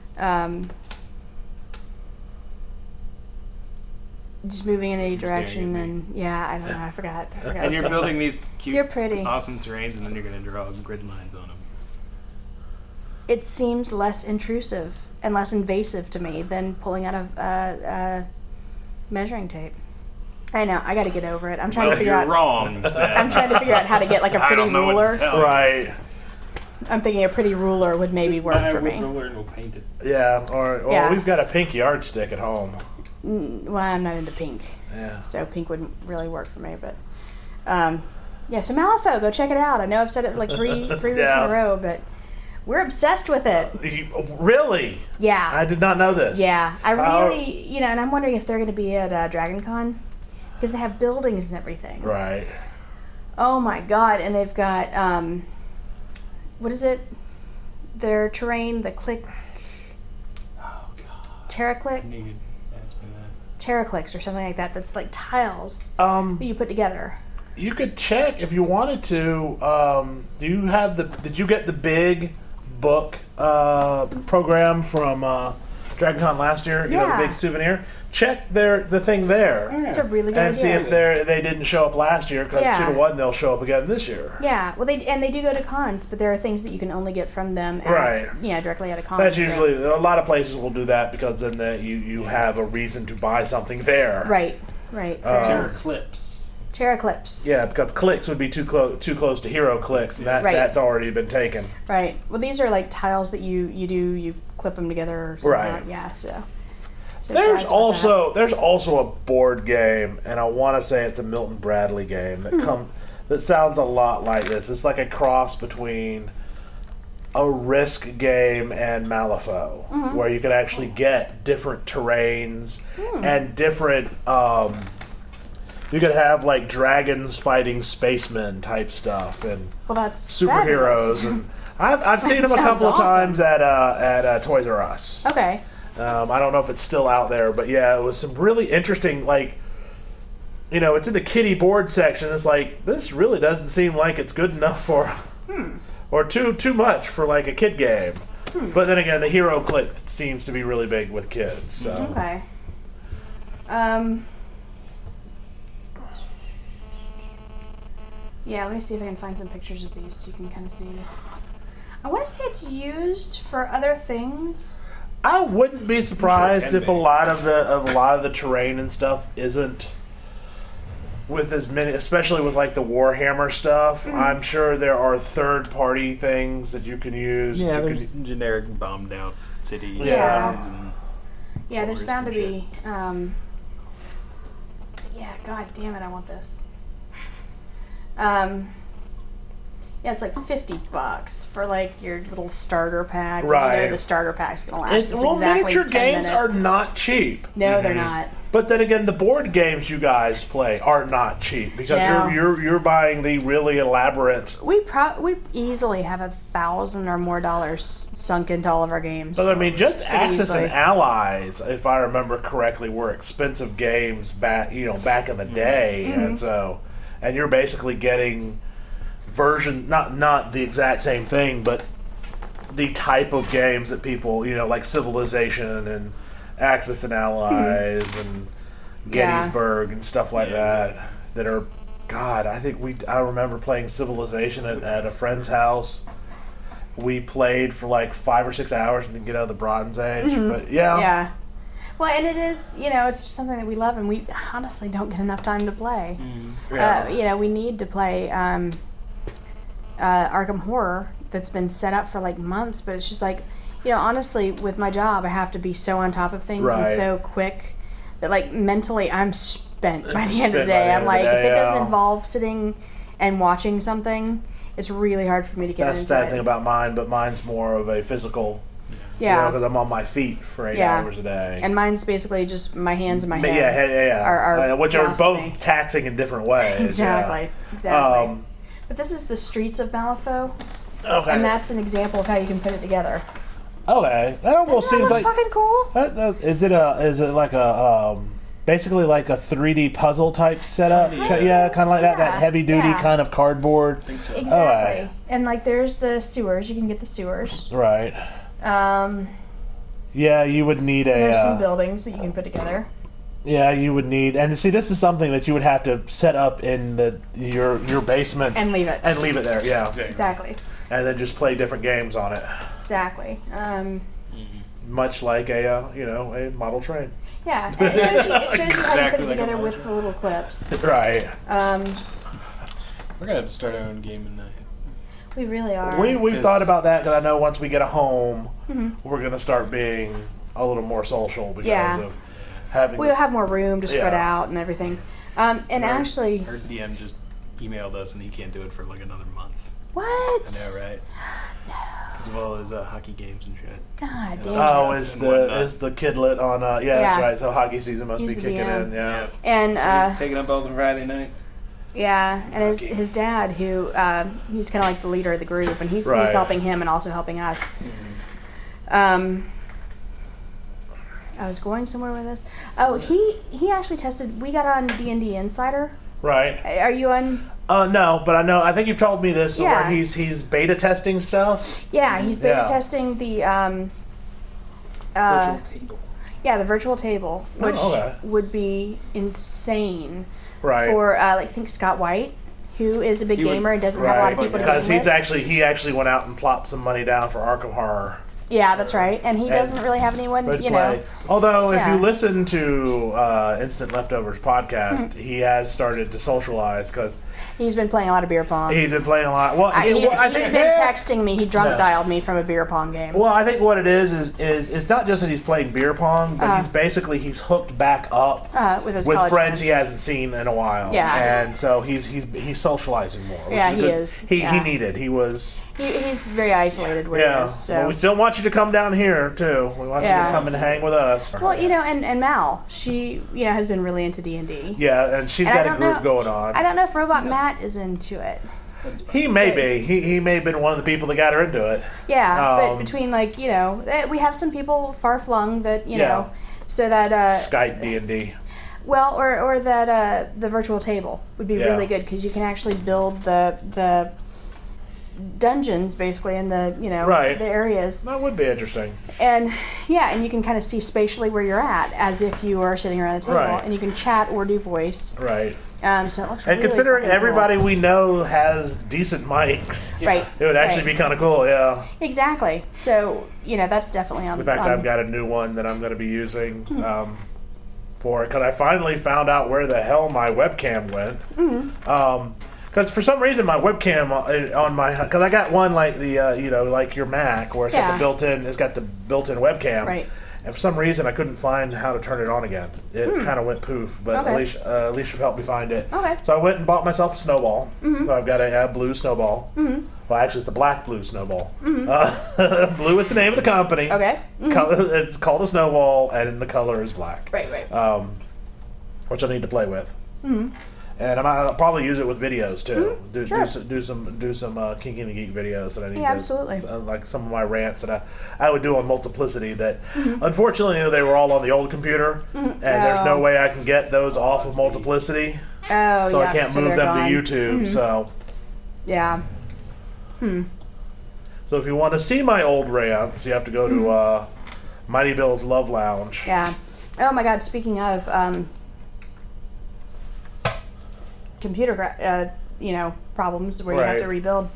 just moving in any direction, and I don't know, I forgot. And you're building these cute, you're pretty. awesome terrains, and then you're going to draw grid lines on them. It seems less intrusive and less invasive to me than pulling out a measuring tape. I know, I got to get over it. I'm trying to figure out. Wrong. I'm trying to figure out how to get like a pretty ruler. Right. I'm thinking a pretty ruler would maybe work for me. Ruler and we'll paint it. Yeah, or we've got a pink yardstick at home. Well, I'm not into pink. Yeah. So pink wouldn't really work for me, but so Malifaux, go check it out. I know I've said it like three weeks in a row, but we're obsessed with it. Really? Yeah. I did not know this. Yeah. I really, and I'm wondering if they're going to be at Dragon Con, because they have buildings and everything. Right. Oh my God. And they've got, what is it? Their terrain, the Click. Oh, God. TerraClick? TerraClicks or something like that. That's like tiles that you put together. You could check if you wanted to. Do you have did you get the big book program from DragonCon last year? You know, the big souvenir. Check the thing there. It's a really good idea. And see if they didn't show up last year, because 2-1 they'll show up again this year. Yeah, well they do go to cons, but there are things that you can only get from them directly at a con. That's usually a lot of places will do that, because then you have a reason to buy something there. Right. TerraClips. Yeah, because clicks would be too close to hero clicks, and that's already been taken. Right. Well, these are like tiles that you clip them together or something. Right. Yeah. So there's also a board game, and I want to say it's a Milton Bradley game that sounds a lot like this. It's like a cross between a Risk game and Malifaux, where you can actually get different terrains and different. You could have like dragons fighting spacemen type stuff, and that's superheroes. And I've seen them a couple of times at Toys R Us. Okay. I don't know if it's still out there, but yeah, it was some really interesting, like, it's in the kiddie board section. It's like, this really doesn't seem like it's good enough for, or too much for like a kid game. But then again, the hero click seems to be really big with kids. So. Okay. Yeah, let me see if I can find some pictures of these so you can kind of see. I want to say it's used for other things. I wouldn't be surprised if a lot of the terrain and stuff isn't with as many, especially with like the Warhammer stuff. I'm sure there are third-party things that you can use. Yeah, there's generic bombed out city. Yeah, there's bound to be. God damn it, I want this. It's like $50 for like your little starter pack. Right. The starter pack's gonna last us exactly miniature 10 games are not cheap. No, they're not. But then again, the board games you guys play are not cheap because you're buying the really elaborate. We easily have $1,000 or more sunk into all of our games. But I mean, just Axis and Allies, if I remember correctly, were expensive games back in the day, and you're basically getting not the exact same thing, but the type of games that people like Civilization and Axis and Allies and Gettysburg and stuff like that are, God, I remember playing Civilization at a friend's house. We played for like 5 or 6 hours and didn't get out of the Bronze Age. But yeah. Well, and it is, it's just something that we love, and we honestly don't get enough time to play. We need to play Arkham Horror that's been set up for like months, but it's just like, honestly, with my job, I have to be so on top of things and so quick that, like, mentally I'm spent by the end of the day. I'm like, if it doesn't involve sitting and watching something, it's really hard for me to get into it. That's the sad thing about mine, but mine's more of a physical, because I'm on my feet for 8 hours a day. And mine's basically just my hands and my head. Which are both taxing in different ways. Exactly. But this is the Streets of Malifaux. Okay. And that's an example of how you can put it together. Okay, that almost seems like fucking cool. Is it like a basically like a 3D puzzle type setup? Yeah, kind of like that heavy duty kind of cardboard. So. Exactly. And like there's the sewers. You can get the sewers. Right. Yeah, you would need there's some buildings that you can put together. Yeah, you would need, and see, this is something that you would have to set up in your basement and leave it there. Yeah, exactly. And then just play different games on it. Exactly. Much like a model train. Yeah, it shows you how to put it together with the little clips. Right. We're gonna have to start our own game tonight. We really are. We've thought about that because I know once we get a home, we're gonna start being a little more social because of having. We'll have more room to spread out and everything. Actually, our DM just emailed us and he can't do it for like another month. What? I know, right? No. As well as hockey games and shit. God damn. Oh, is the kidlet on? That's right. So hockey season must be kicking in. Yeah. And so he's taking up all the Friday nights. Yeah, and his dad, who he's kind of like the leader of the group, and he's helping him and also helping us. I was going somewhere with this. Oh, he actually tested. We got on D&D Insider. Right. Are you on? No, but I know. I think you've told me this. Where he's beta testing stuff. Yeah, he's beta testing the virtual table. Yeah, the virtual table, which would be insane. Right. For I think Scott White, who is a big gamer and doesn't have a lot of people to because he actually went out and plopped some money down for Arkham Horror. Yeah, that's right. And he doesn't really have anyone, know. Although, if you listen to Instant Leftovers podcast, he has started to socialize because he's been playing a lot of beer pong. He's been playing a lot. Well, he's been texting me. He drunk dialed me from a beer pong game. Well, I think what it is it's not just that he's playing beer pong, but he's hooked back up with friends he hasn't seen in a while. Yeah, and so he's socializing more. Which he needed. He's very isolated where he is. So. Well, we still want you to come down here too. We want you to come and hang with us. Well, and Mal, she has been really into D&D. Yeah, and she's got a group going on. I don't know if Robot Matt is into it. He may be. He may have been one of the people that got her into it. Yeah, but between we have some people far flung that know, so that Skype D&D. Well, or that the virtual table would be really good because you can actually build the dungeons basically in the the areas. That would be interesting. And and you can kind of see spatially where you're at as if you are sitting around a table, and you can chat or do voice. Right. So it looks really considering everybody cool. we know has decent mics, right, it would actually be kind of cool. Yeah. Exactly. So that's definitely on. In fact, I've got a new one that I'm going to be using for it because I finally found out where the hell my webcam went. Because for some reason my webcam on my because I got one like the like your Mac where it's got the built-in webcam. Right. And for some reason I couldn't find how to turn it on again. It kind of went poof, but Alicia helped me find it. Okay. So I went and bought myself a snowball. So I've got a blue snowball. Well, actually, it's the black blue snowball. Blue is the name of the company. Okay. It's called a snowball, and the color is black. Right. which I need to play with. Mm-hmm. And I'll probably use it with videos too. Sure. Do some Kinky and the Geek videos that I need. Yeah, absolutely. Like some of my rants that I would do on Multiplicity. That unfortunately they were all on the old computer, and there's no way I can get those off of Multiplicity. Oh, so yeah, I can't move them to YouTube. So yeah. So if you want to see my old rants, you have to go to Mighty Bill's Love Lounge. Yeah. Oh my God. Speaking of computer, problems where you have to rebuild.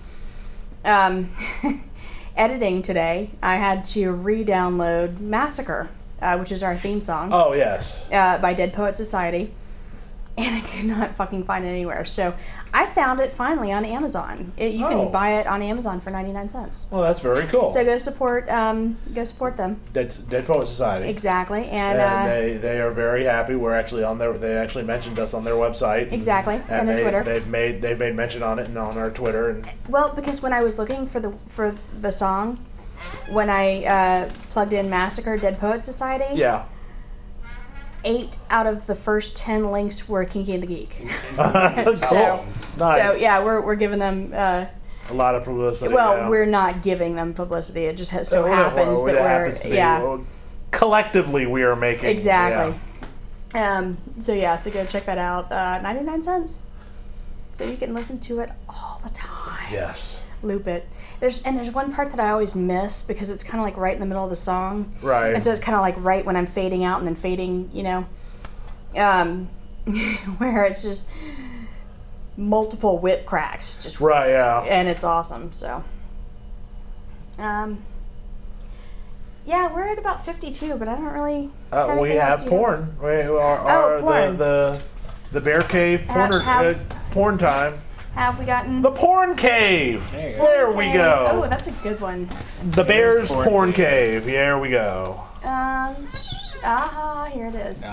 Editing today, I had to re-download Massacre, which is our theme song. Oh yes. By Dead Poet Society, and I could not fucking find it anywhere. So I found it finally on Amazon. You can buy it on Amazon for 99 cents. Well, that's very cool. So go support them. Dead Poet Society. Exactly, and they are very happy. We're actually on their. They actually mentioned us on their website. Exactly, and their Twitter. They've made mention on it and on our Twitter. And well, because when I was looking for the song, when I plugged in Massacre Dead Poet Society. Yeah. 8 out of the first 10 links were Kinky and the Geek. Cool. So, nice. So yeah, we're giving them a lot of publicity. Well, we're not giving them publicity. It just happens that we're collectively we are making exactly. Yeah. So go check that out. 99 cents. So you can listen to it all the time. Yes. Loop it. There's one part that I always miss because it's kind of like right in the middle of the song. Right. And so it's kind of like right when I'm fading out and then fading, where it's just multiple whip cracks. Just right, yeah. And it's awesome, so. Yeah, we're at about 52, but I don't really have we have porn. Porn. The Bear Cave porn time. Have we gotten the Porn Cave? There we go. Oh, that's a good one. The Bear's Porn Cave. Here we go. Here it is.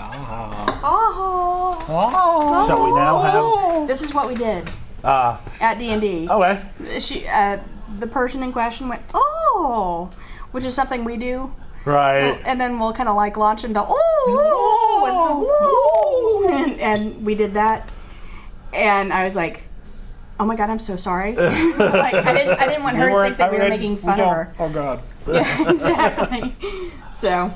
Shall we now have? This is what we did. At D&D. Okay. The person in question went, "Oh," which is something we do. Right. And then we'll kind of like launch into and we did that, and I was like, "Oh my God, I'm so sorry." Like, I didn't want her to think that we were making fun of her. Oh God. Yeah, exactly. So,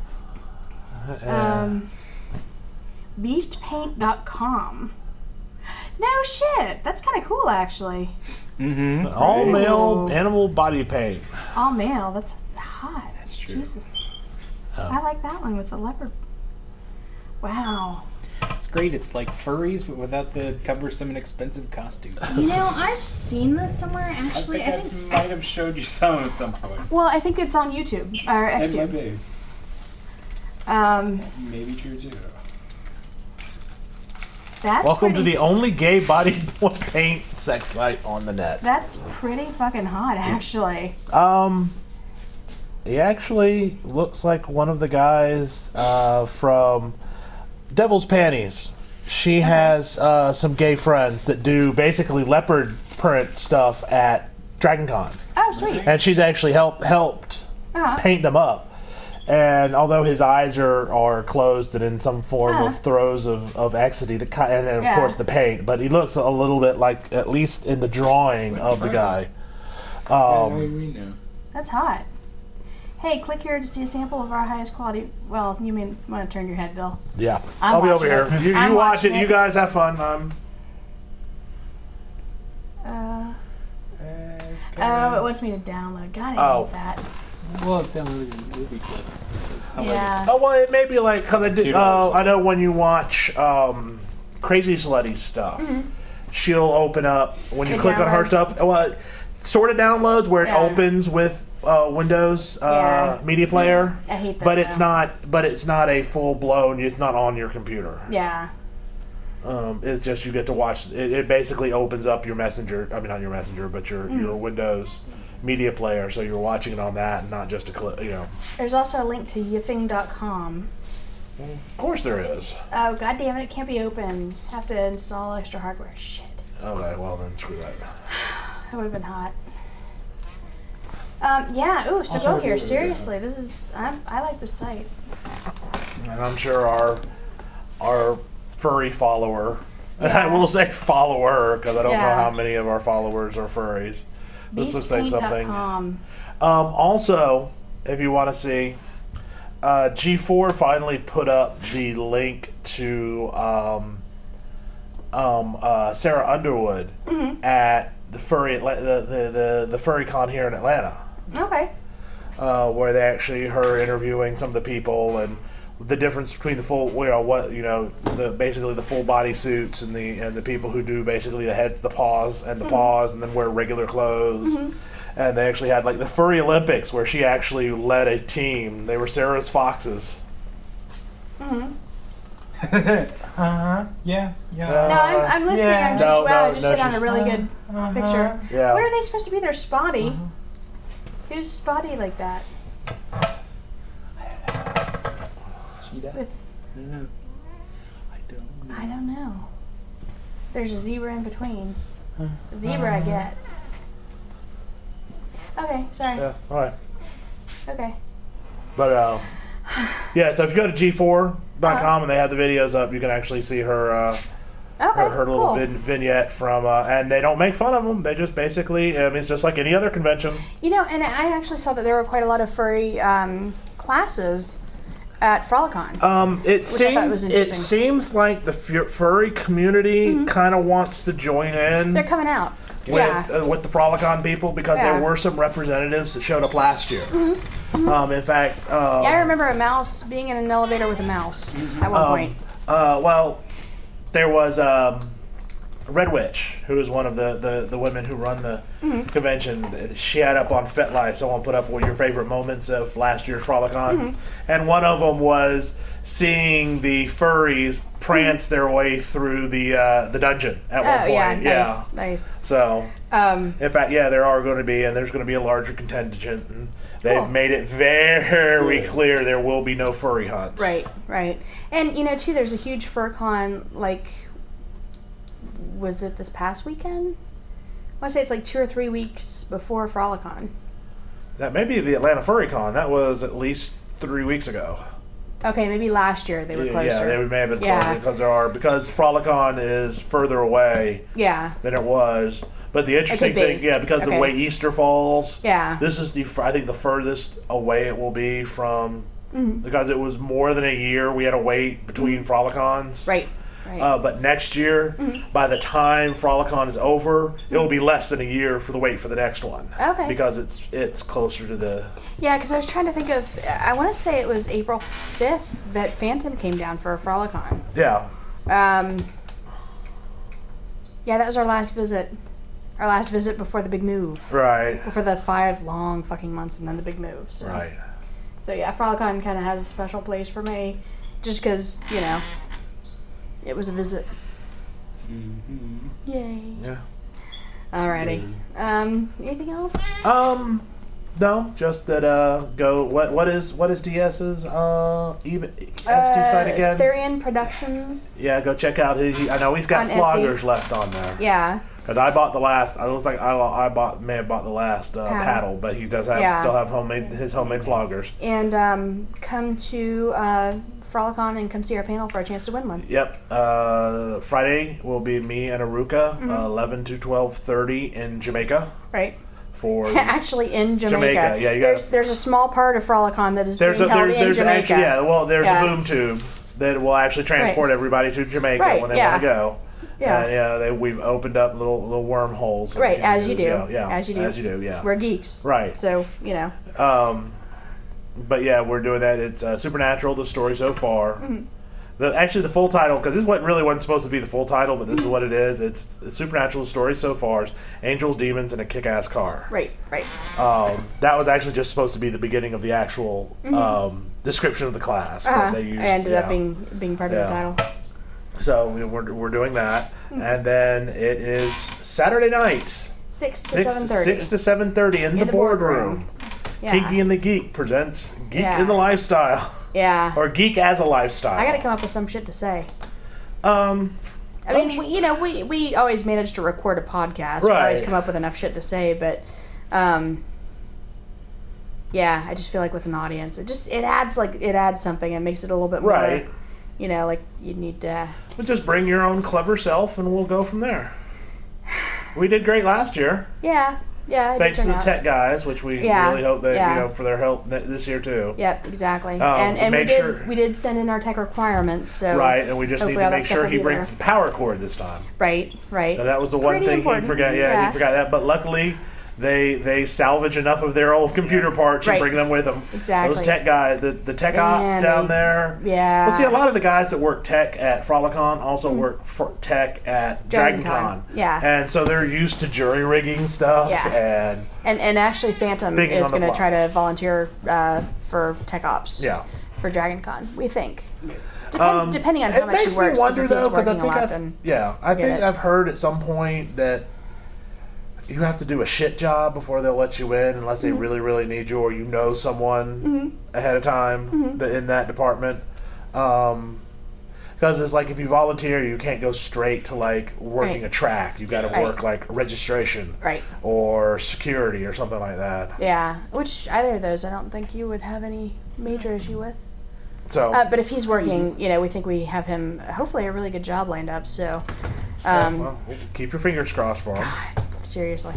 beastpaint.com. No shit. That's kind of cool, actually. Mm-hmm. All male animal body paint. All male. That's hot. That's true. Jesus. I like that one with the leopard. Wow. It's great. It's like furries, but without the cumbersome and expensive costumes. I've seen this somewhere, actually. I think I might have showed you some at some point. Well, I think it's on YouTube. Or XTube. It might be. Maybe true, too. Welcome to the only gay body paint sex site on the net. That's pretty fucking hot, actually. He actually looks like one of the guys from Devil's Panties. She has some gay friends that do basically leopard print stuff at DragonCon. Oh, sweet. And she's actually helped paint them up. And although his eyes are closed and in some form of throes of ecstasy, and then of course the paint, but he looks a little bit like, at least in the drawing of the guy. That's hot. Hey, click here to see a sample of our highest quality. Well, you mean want to turn your head, Bill? Yeah, I'll be over here. You watch it. You guys have fun. It wants me to download. God, I hate that. Well, it's downloading a movie clip. Yeah. Oh well, it may be like because I know when you watch Crazy Slutty stuff, she'll open up when you click on her stuff. Well, sort of downloads where it opens with Windows Media Player. I hate that. But it's not. But it's not a full blown. It's not on your computer. Yeah. It's just you get to watch. It basically opens up your Messenger. I mean, not your Messenger, but your Windows Media Player. So you're watching it on that, and not just a clip. There's also a link to yiffing.com. Of course there is. Oh, god damn it, it can't be open. Have to install extra hardware. Shit. Okay, well then screw that. That would have been hot. So go here. Seriously, this is I like this site. And I'm sure our furry follower. And I will say follower because I don't know how many of our followers are furries. This looks like something. Also, if you want to see, G4 finally put up the link to Sarah Underwood at the furry the Furry Con here in Atlanta. Okay. Where they actually her interviewing some of the people and the difference between the full, basically the full body suits and the people who do basically the heads, the paws, and then wear regular clothes. And they actually had like the Furry Olympics where she actually led a team. They were Sarah's foxes. Yeah. No, I'm listening. I'm just just hit on a really good picture. Yeah. What are they supposed to be? They're spotty. Who's spotty like that? Cheetah? I don't know. There's a zebra in between. Zebra, I get. Okay, sorry. Yeah. All right. Okay. But so if you go to g4.com and they have the videos up, you can actually see her her little vignette from and they don't make fun of them. They just basically it's just like any other convention. And I actually saw that there were quite a lot of furry classes at Frolicon. It seems like the furry community kind of wants to join in. They're coming out. With the Frolicon people because there were some representatives that showed up last year. In fact, I remember a mouse being in an elevator with a mouse at one point. There was Red Witch, who is one of the women who run the convention. She had up on FetLife. Someone put up one of your favorite moments of last year's Frolicon, and one of them was seeing the furries prance their way through the dungeon at one point. Nice. So, in fact, there are going to be, and there's going to be a larger contingent. And they've made it very clear there will be no furry hunts. Right. And too, there's a huge FurCon. Was it this past weekend? I want to say it's like 2 or 3 weeks before Frolicon. That may be the Atlanta Furry Con. That was at least 3 weeks ago. Okay, maybe last year they were closer. Yeah, they may have been closer because Frolicon is further away than it was. But the interesting thing, because of the way Easter falls, this is I think the furthest away it will be from, because it was more than a year we had to wait between Frolicons. Right. But next year, by the time Frolicon is over, it will be less than a year for the wait for the next one. Okay. Because it's closer to the... Yeah, because I was trying to think of... I want to say it was April 5th that Phantom came down for a Frolicon. Yeah. That was our last visit. Our last visit before the big move. Right. Before the 5 long fucking months and then the big move. So. Right. So Frolicon kind of has a special place for me. Just because, it was a visit. Yay. Yeah. Alrighty. Anything else? No, just that go what is DS's SD site again? Therian Productions. Yeah, go check out I know he's got floggers left on there. Yeah. And I bought the last. It looks like may have bought the last paddle, but he does still have his homemade floggers. And come to Frolicon and come see our panel for a chance to win one. Yep. Friday will be me and Aruka, 11 to 12:30 in Jamaica. Right. Actually in Jamaica. Yeah, there's a small part of Frolicon that is being held in Jamaica. Actually, there's a boom tube that will actually transport everybody to Jamaica when they want to go. Yeah. And we've opened up little wormholes. Right, as you do. As you do. We're geeks. Right. So, But we're doing that. It's Supernatural, the story so far. Actually, the full title, because this really wasn't supposed to be the full title, but this is what it is. It's Supernatural, the story so far. Angels, Demons, and a Kick-Ass Car. Right. That was actually just supposed to be the beginning of the actual description of the class. But they used, I ended up being part of the title. So we're doing that. And then it is Saturday night. 6 to 7:30. 6 to 7:30 in the boardroom. Yeah. Kinky and the Geek presents Geek in the Lifestyle. Yeah. Or Geek as a Lifestyle. I gotta come up with some shit to say. We always manage to record a podcast. We always come up with enough shit to say, but I just feel like with an audience, it adds something and makes it a little bit more like you need to. Well, just bring your own clever self, and we'll go from there. We did great last year. Yeah. Thanks to the tech guys, which we really hope they, for their help this year too. Yep, exactly. And we did send in our tech requirements. So right, and we just need to make sure he brings the power cord this time. Right. So that was the one thing he forgot. Yeah, he forgot that. But luckily, they salvage enough of their old computer parts and bring them with them. Exactly. Those tech guys, the tech ops down there. Yeah. Well, see, a lot of the guys that work tech at Frolicon also work for tech at DragonCon. Yeah. And so they're used to jury rigging stuff. Yeah. And actually, Phantom is going to try to volunteer for tech ops. Yeah. For DragonCon, we think. Depending on how much he works. It makes me wonder though, because I think I've heard at some point that you have to do a shit job before they'll let you in, unless they really, really need you, or you know someone ahead of time in that department. Because it's like if you volunteer, you can't go straight to like working a track. You got to work like registration, or security, or something like that. Yeah, which either of those, I don't think you would have any major issue with. So, but if he's working, we think we have him hopefully a really good job lined up. So, well, keep your fingers crossed for him. God, seriously.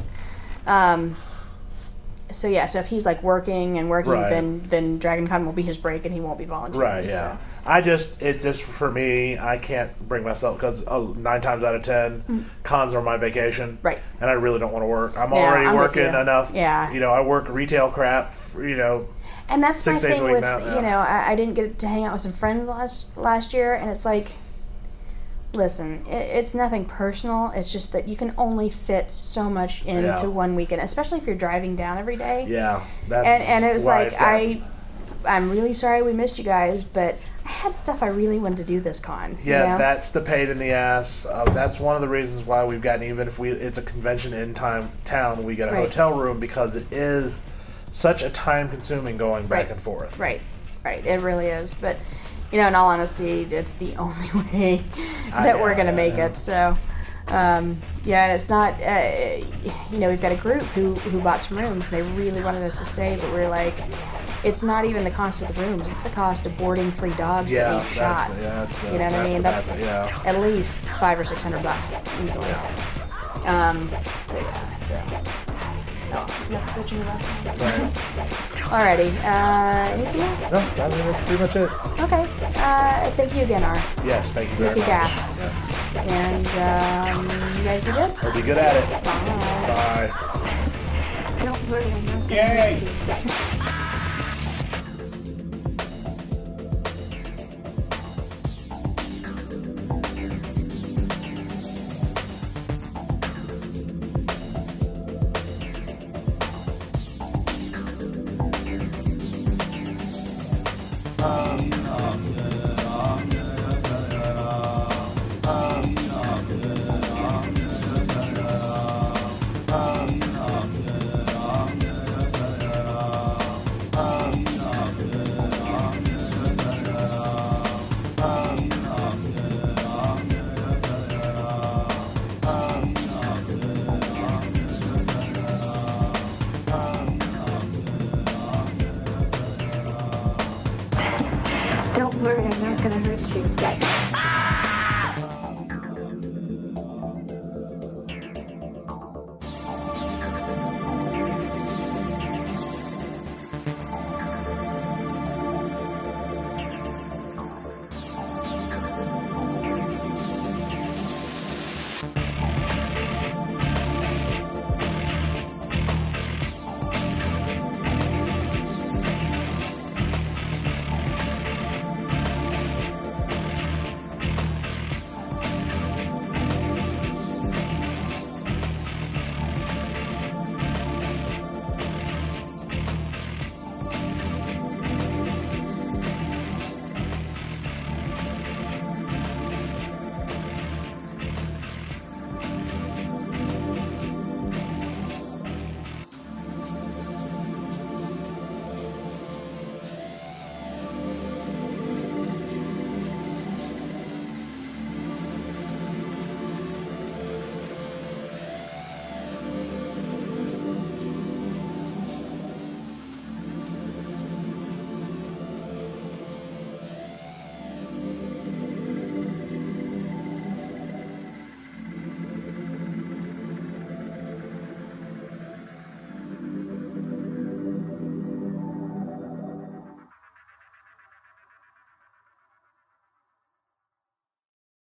So if he's like working, then DragonCon will be his break, and he won't be volunteering. Right. Yeah. So. It's just for me. I can't bring myself because 9 times out of 10, cons are my vacation. Right. And I really don't want to work. I'm already working enough. Yeah. I work retail crap. And that's 6 my days thing a week with now. I didn't get to hang out with some friends last year, and it's like, listen, it's nothing personal. It's just that you can only fit so much into one weekend, especially if you're driving down every day. Yeah, and it was like I'm really sorry we missed you guys, but I had stuff I really wanted to do this con. Yeah, that's the pain in the ass. That's one of the reasons why we've gotten, even if it's a convention in town, we get a hotel room, because it is such a time-consuming going back and forth. Right. It really is. But, in all honesty, it's the only way that we're going to make it. So, and it's not, we've got a group who bought some rooms, and they really wanted us to stay, but we're like, it's not even the cost of the rooms, it's the cost of boarding 3 dogs with 8 shots. You know what I mean? That's at least $500 or $600 easily. Alrighty. Anything else? No, that's pretty much it. Okay. Thank you again, R. Yes, thank you very much. Gas. Yes. And you guys be good? We'll be good at it. Bye. Bye. Don't worry, I'm not gonna Yay! hurt you.